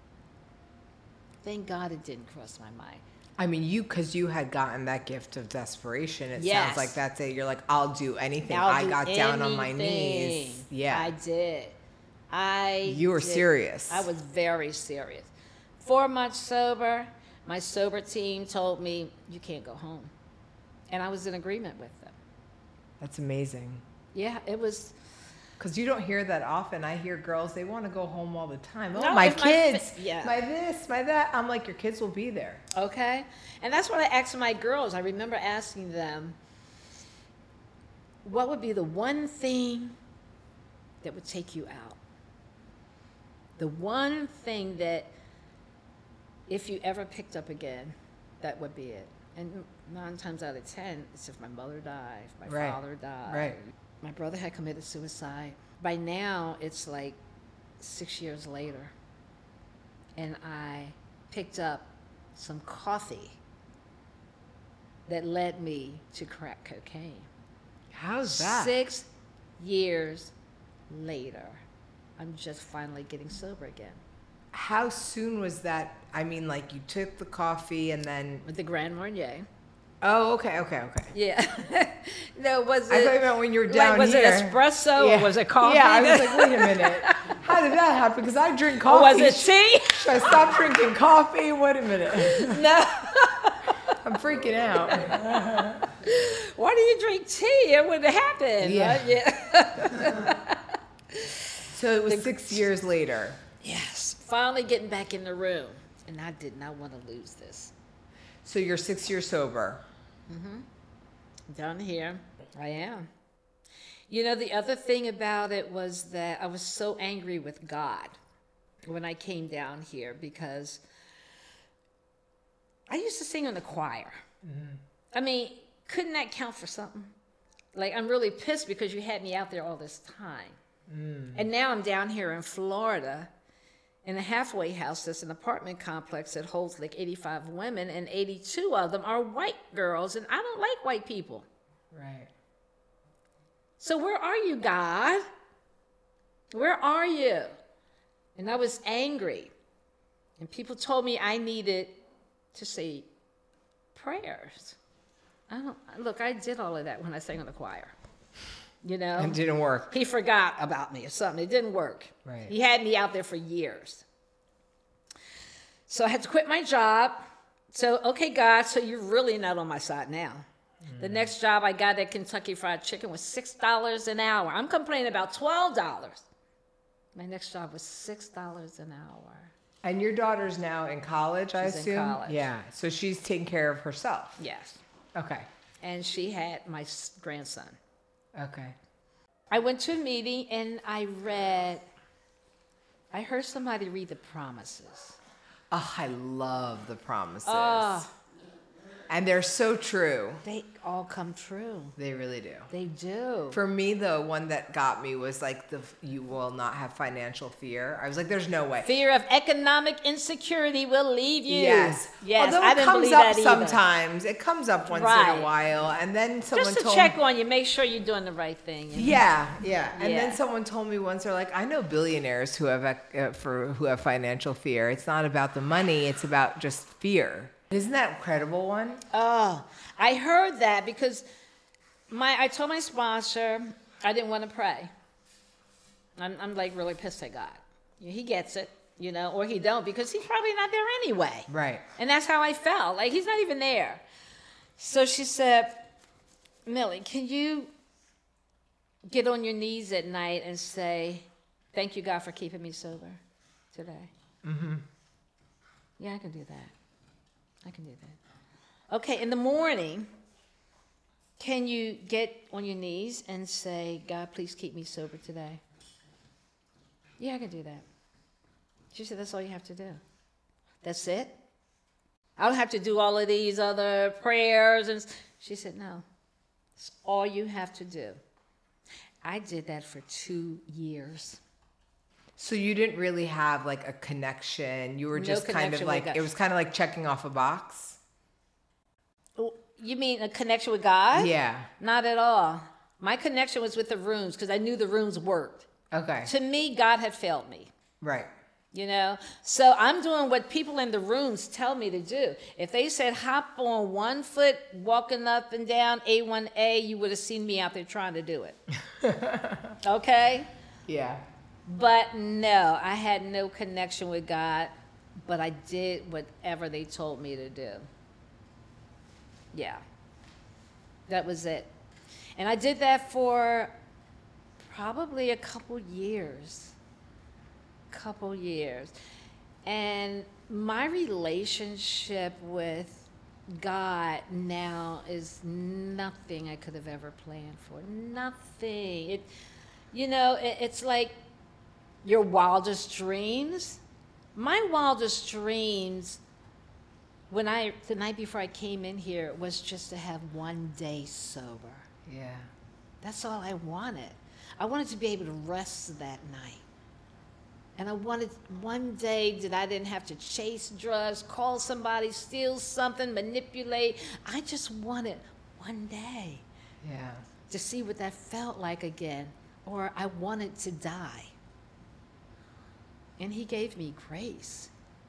Thank God it didn't cross my mind. I mean, you, because you had gotten that gift of desperation. It Yes. sounds like that's it. You're like, I'll do anything. I'll I do got down on my knees. anything. Yeah. I did. I You were did. serious. I was very serious. Four months sober, my sober team told me, you can't go home. And I was in agreement with them. That's amazing. Yeah, it was. Because you don't hear that often. I hear girls, they want to go home all the time. Oh, No, my if my fi- kids, yeah. my this, my that. I'm like, your kids will be there. Okay. And that's what I asked my girls. I remember asking them, what would be the one thing that would take you out? The one thing that, if you ever picked up again, that would be it. And nine times out of ten, it's if my mother died, if my Right. father died. Right. My brother had committed suicide. By now, it's like six years later. And I picked up some coffee that led me to crack cocaine. How's that? Six years later, I'm just finally getting sober again. How soon was that? I mean, like, you took the coffee and then. With the Grand Marnier. Oh, okay, okay, okay. Yeah. No, was it? I thought you meant when you were down like, was here. it espresso Yeah. or was it coffee? Yeah, I was like, wait a minute. How did that happen? Because I drink Or coffee. was it tea? Should I stop drinking coffee? Wait a minute. No. I'm freaking out. Why do you drink tea? It wouldn't happen. Yeah. Right? Yeah. So it was six years later. Yes. Finally getting back in the room. And I did not want to lose this. So you're six years sober. Down here, I am. You know, the other thing about it was that I was so angry with God when I came down here because I used to sing in the choir. Mm-hmm. I mean, couldn't that count for something? Like, I'm really pissed because you had me out there all this time. Mm. And now I'm down here in Florida in a halfway house that's an apartment complex that holds like eighty-five women, and eighty-two of them are white girls, and I don't like white people. Right. So where are you, God? Where are you? And I was angry. And people told me I needed to say prayers. I don't, look, I did all of that when I sang in the choir. You know? It didn't work. He forgot about me or something. It didn't work. Right. He had me out there for years. So I had to quit my job. So, okay, God, so you're really not on my side now. Mm. The next job I got at Kentucky Fried Chicken was six dollars an hour. I'm complaining about twelve dollars. My next job was six dollars an hour. And your daughter's now in college, I She's in assume? college. Yeah. So she's taking care of herself. Yes. Okay. And she had my s- grandson. Okay. I went to a meeting and I read, I heard somebody read the promises. Oh, I love the promises. Oh. And they're so true. They all come true. They really do. They do. For me, the one that got me was like the you will not have financial fear. I was like, there's no way. Fear of economic insecurity will leave you. Yes. Yes. Although I it didn't comes believe up that either. sometimes. It comes up once in Right. a while. And then someone Just to told check me. on you, make sure you're doing the right thing. you know? Yeah, yeah. And Yeah. then someone told me once, they're like, I know billionaires who have uh, for who have financial fear. It's not about the money. It's about just fear. Isn't that incredible one? Oh, I heard that because my I told my sponsor I didn't want to pray. I'm, I'm like really pissed at God. He gets it, you know, or he don't, because he's probably not there anyway. Right. And that's how I felt. Like, he's not even there. So she said, Millie, can you get on your knees at night and say, thank you, God, for keeping me sober today? Mm-hmm. Yeah, I can do that. I can do that. Okay, in the morning, can you get on your knees and say, God, please keep me sober today? Yeah, I can do that. She said, that's all you have to do. That's it? I don't have to do all of these other prayers. And she said, no. It's all you have to do. I did that for two years. So you didn't really have like a connection. You were No just kind of connection like, with God. it was kind of like checking off a box. You mean a connection with God? Yeah. Not at all. My connection was with the rooms because I knew the rooms worked. Okay. To me, God had failed me. Right. You know, so I'm doing what people in the rooms tell me to do. If they said hop on one foot, walking up and down A one A, you would have seen me out there trying to do it. Okay? Yeah. But no, I had no connection with God, but I did whatever they told me to do. Yeah. That was it. And I did that for probably a couple years. couple years. And my relationship with God now is nothing I could have ever planned for. Nothing. It, you know, it, it's like your wildest dreams. My wildest dreams, when I, the night before I came in here, was just to have one day sober. Yeah. That's all I wanted. I wanted to be able to rest that night. And I wanted one day that I didn't have to chase drugs, call somebody, steal something, manipulate. I just wanted one day Yeah. to see what that felt like again. Or I wanted to die. And he gave me grace.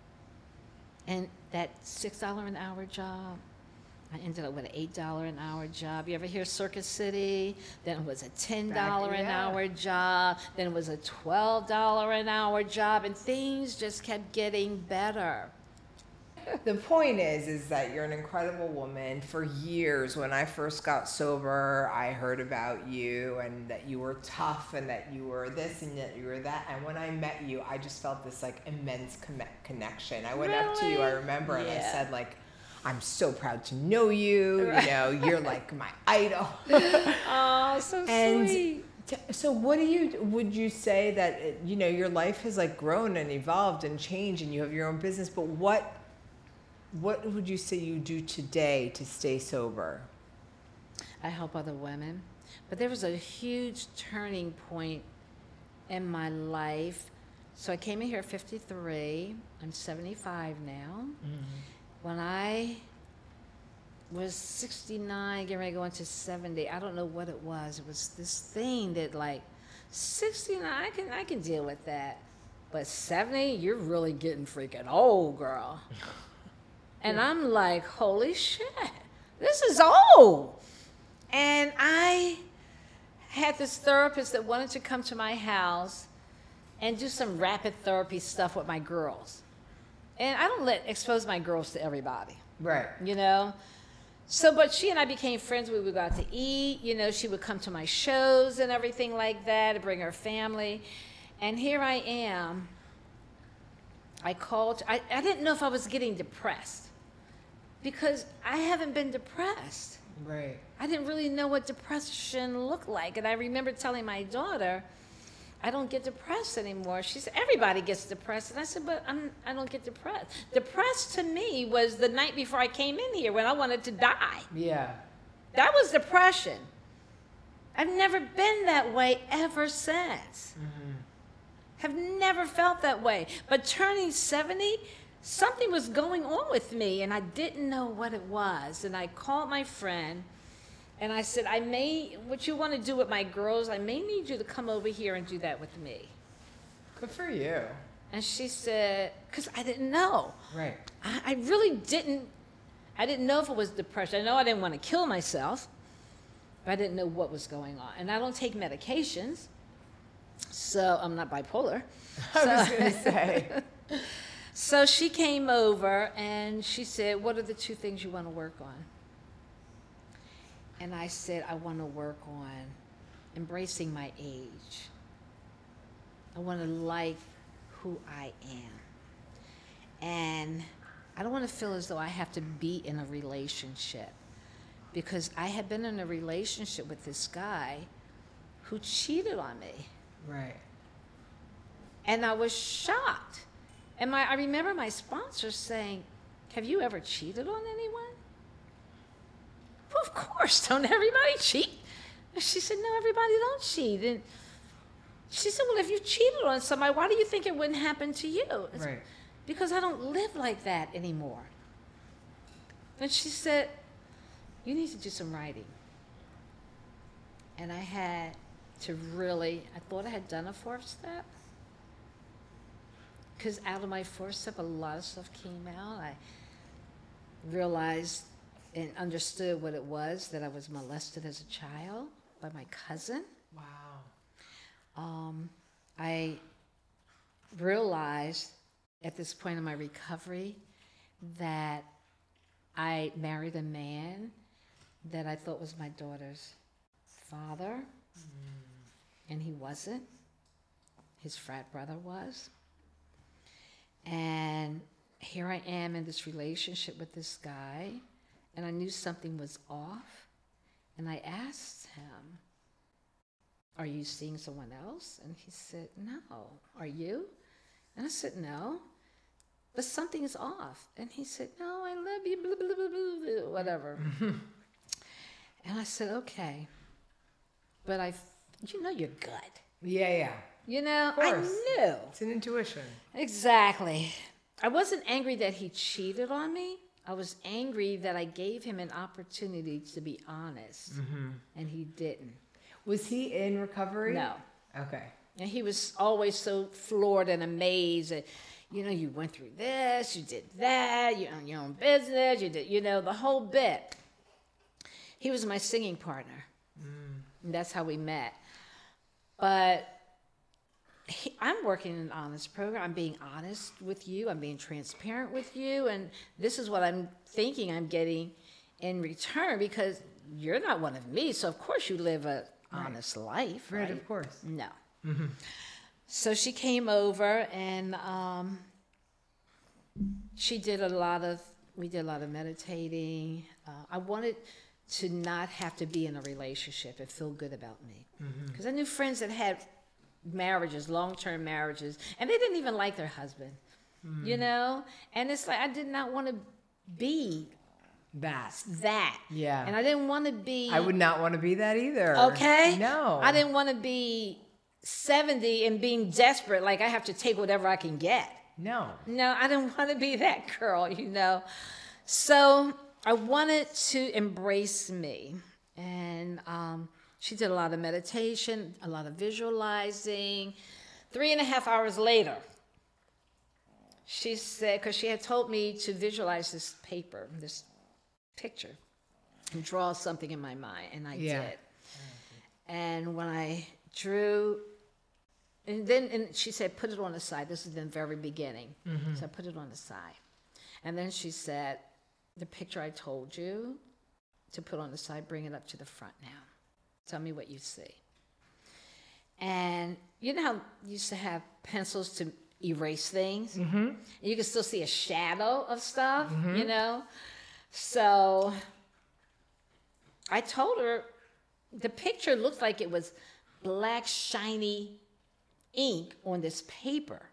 And that six dollars an hour job, I ended up with an eight dollars an hour job. You ever hear Circuit City? Then it was a ten dollars Back- an yeah. hour job. Then it was a twelve dollars an hour job. And things just kept getting better. The point is, is that you're an incredible woman. For years, when I first got sober, I heard about you and that you were tough and that you were this and that you were that. And when I met you, I just felt this like immense com- connection. I went up to you, I Really? remember, and I Yeah. said like, I'm so proud to know you. You know, you're like my idol. Oh, so And sweet. t- so what do you, would you say that, it- you know, your life has like grown and evolved and changed and you have your own business, but what, what would you say you do today to stay sober? I help other women. But there was a huge turning point in my life. So I came in here at fifty-three. I'm seventy-five now. When I was sixty-nine, getting ready to go into seventy, I don't know what it was. It was this thing that like, sixty-nine, I can, I can deal with that. But seventy, you're really getting freaking old, girl. And I'm like, holy shit, this is old. And I had this therapist that wanted to come to my house and do some rapid therapy stuff with my girls. And I don't let expose my girls to everybody, Right. you know? So, but she and I became friends. We would go out to eat. You know, she would come to my shows and everything like that and bring her family. And here I am. I called. I, I didn't know if I was getting depressed because I haven't been depressed. Right. I didn't really know what depression looked like. And I remember telling my daughter, I don't get depressed anymore. She said, everybody gets depressed. And I said, but I'm, I don't get depressed. Depressed to me was the night before I came in here when I wanted to die. Yeah. That was depression. I've never been that way ever since. Mm-hmm. Have never felt that way. But turning seventy, something was going on with me, and I didn't know what it was. And I called my friend, and I said, I may, what you want to do with my girls, I may need you to come over here and do that with me. Good for you. And she said, because I didn't know. Right. I, I really didn't, I didn't know if it was depression. I know I didn't want to kill myself, but I didn't know what was going on. And I don't take medications. So I'm not bipolar. I So, was going to say. so she came over and she said, what are the two things you want to work on? And I said, I want to work on embracing my age. I want to like who I am. And I don't want to feel as though I have to be in a relationship, because I had been in a relationship with this guy who cheated on me. Right. And I was shocked. And my, I remember my sponsor saying, have you ever cheated on anyone? Well, of course, don't everybody cheat? And she said, no, everybody don't cheat. And she said, well, if you cheated on somebody, why do you think it wouldn't happen to you? It's Right. because I don't live like that anymore. And she said, you need to do some writing. And I had to really, I thought I had done a fourth step. Because out of my fourth step, a lot of stuff came out. I realized and understood what it was, that I was molested as a child by my cousin. Wow. Um, I realized at this point in my recovery that I married a man that I thought was my daughter's father, mm. and he wasn't. His frat brother was. And here I am in this relationship with this guy, and I knew something was off, and I asked him, are you seeing someone else? And he said, no. Are you? And I said, no. But something is off. And he said, no, I love you, blah, blah, blah, blah, blah, whatever. And I said, okay. But I, you know your gut. Yeah, yeah. You know, Of course. I knew. It's an intuition. Exactly. I wasn't angry that he cheated on me. I was angry that I gave him an opportunity to be honest, mm-hmm. and he didn't. Was he in recovery? No. Okay. And he was always so floored and amazed that, you know, you went through this, you did that, you own your own business, you did, you know, the whole bit. He was my singing partner. Mm. And that's how we met. But he, I'm working in an honest program. I'm being honest with you. I'm being transparent with you. And this is what I'm thinking I'm getting in return, because you're not one of me. So, of course, you live a right. honest life. Right, right, of course. No. Mm-hmm. So she came over, and um, she did a lot of, we did a lot of meditating. Uh, I wanted to not have to be in a relationship and feel good about me. Because mm-hmm. I knew friends that had marriages, long-term marriages, and they didn't even like their husband, mm. you know? And it's like, I did not want to be that. That. Yeah. And I didn't want to be. I would not want to be that either. Okay? No. I didn't want to be seventy and being desperate, like I have to take whatever I can get. No. No, I didn't want to be that girl, you know? So I wanted to embrace me. And um, she did a lot of meditation, a lot of visualizing. Three and a half hours later, she said, because she had told me to visualize this paper, this picture, and draw something in my mind, and I yeah. did. And when I drew, and then and she said, put it on the side. This is the very beginning. Mm-hmm. So I put it on the side. And then she said, the picture I told you to put on the side, bring it up to the front now. Tell me what you see. And you know how you used to have pencils to erase things? Mm-hmm. And you can still see a shadow of stuff, mm-hmm. you know? So I told her, the picture looked like it was black, shiny ink on this paper.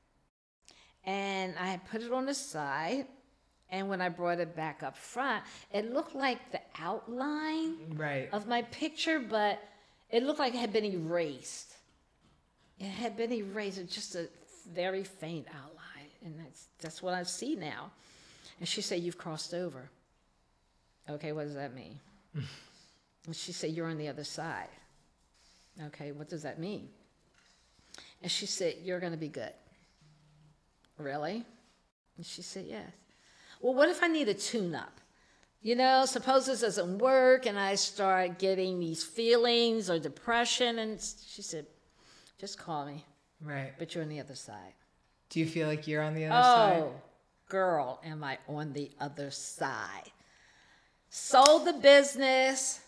And I had put it on the side, and when I brought it back up front, it looked like the outline right. of my picture, but it looked like it had been erased. It had been erased, it's just a very faint outline, and that's that's what I see now. And she said, you've crossed over. Okay, what does that mean? And she said, you're on the other side. Okay, what does that mean? And she said, you're going to be good. Really? And she said, yes. Well, what if I need a tune-up? You know, suppose this doesn't work and I start getting these feelings or depression. And she said, Just call me. Right. But you're on the other side. Do you feel like you're on the other side? Oh, girl, am I on the other side. Sold the business.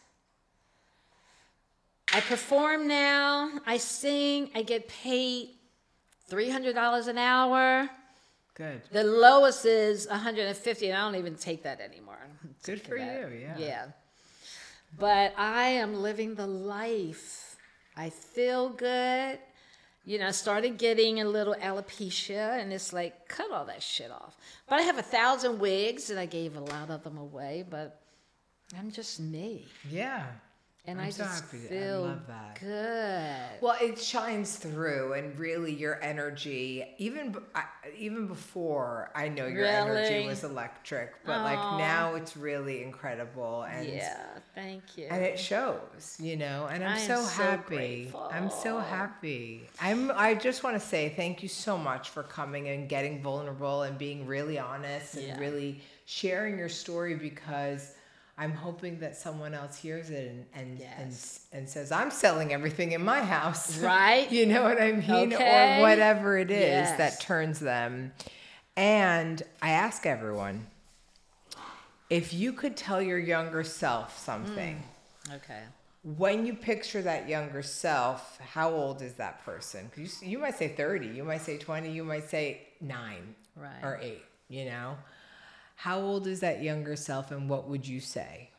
I perform now. I sing. I get paid three hundred dollars an hour. Good. The lowest is one hundred fifty dollars, and I don't even take that anymore. I'm Good sick for of that. you, yeah. Yeah. But I am living the life. I feel good. You know, I started getting a little alopecia, and it's like, cut all that shit off. But I have a thousand wigs, and I gave a lot of them away, but I'm just me. Yeah. And I'm I so just happy. feel I love that. good. Well, it shines through, and really your energy, even b- I- even before I know your energy Really? was electric, but like Aw. now it's really incredible, and Yeah, thank you. and it shows, you know. And I'm I am so so happy. I'm so grateful. happy. I'm. I just want to say thank you so much for coming and getting vulnerable and being really honest and Yeah. really sharing your story, because I'm hoping that someone else hears it and and, Yes. and and says, I'm selling everything in my house. Right? You know what I mean? Okay. Or whatever it is Yes. that turns them. And I ask everyone, if you could tell your younger self something, Okay. when you picture that younger self, how old is that person? 'Cause you, you might say thirty, you might say twenty, you might say nine Right. or eight, you know? How old is that younger self, and what would you say?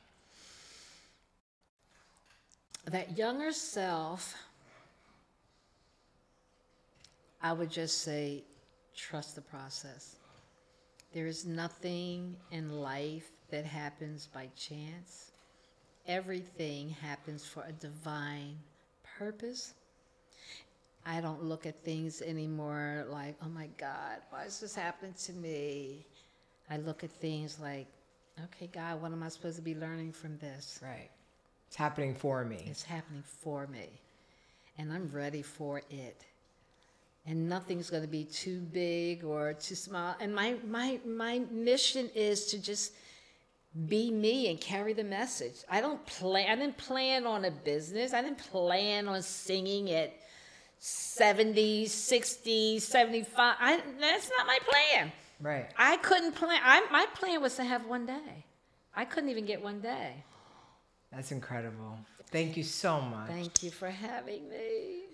That younger self, I would just say, trust the process. There is nothing in life that happens by chance. Everything happens for a divine purpose. I don't look at things anymore like, oh my God, why is this happening to me? I look at things like, okay, God, what am I supposed to be learning from this? Right. It's happening for me. It's happening for me, and I'm ready for it. And nothing's going to be too big or too small. And my, my, my mission is to just be me and carry the message. I don't plan, I didn't plan on a business. I didn't plan on singing at seventy, sixty, seventy-five. I, that's not my plan. Right. I couldn't plan. I, my plan was to have one day. I couldn't even get one day. That's incredible. Thank you so much. Thank you for having me.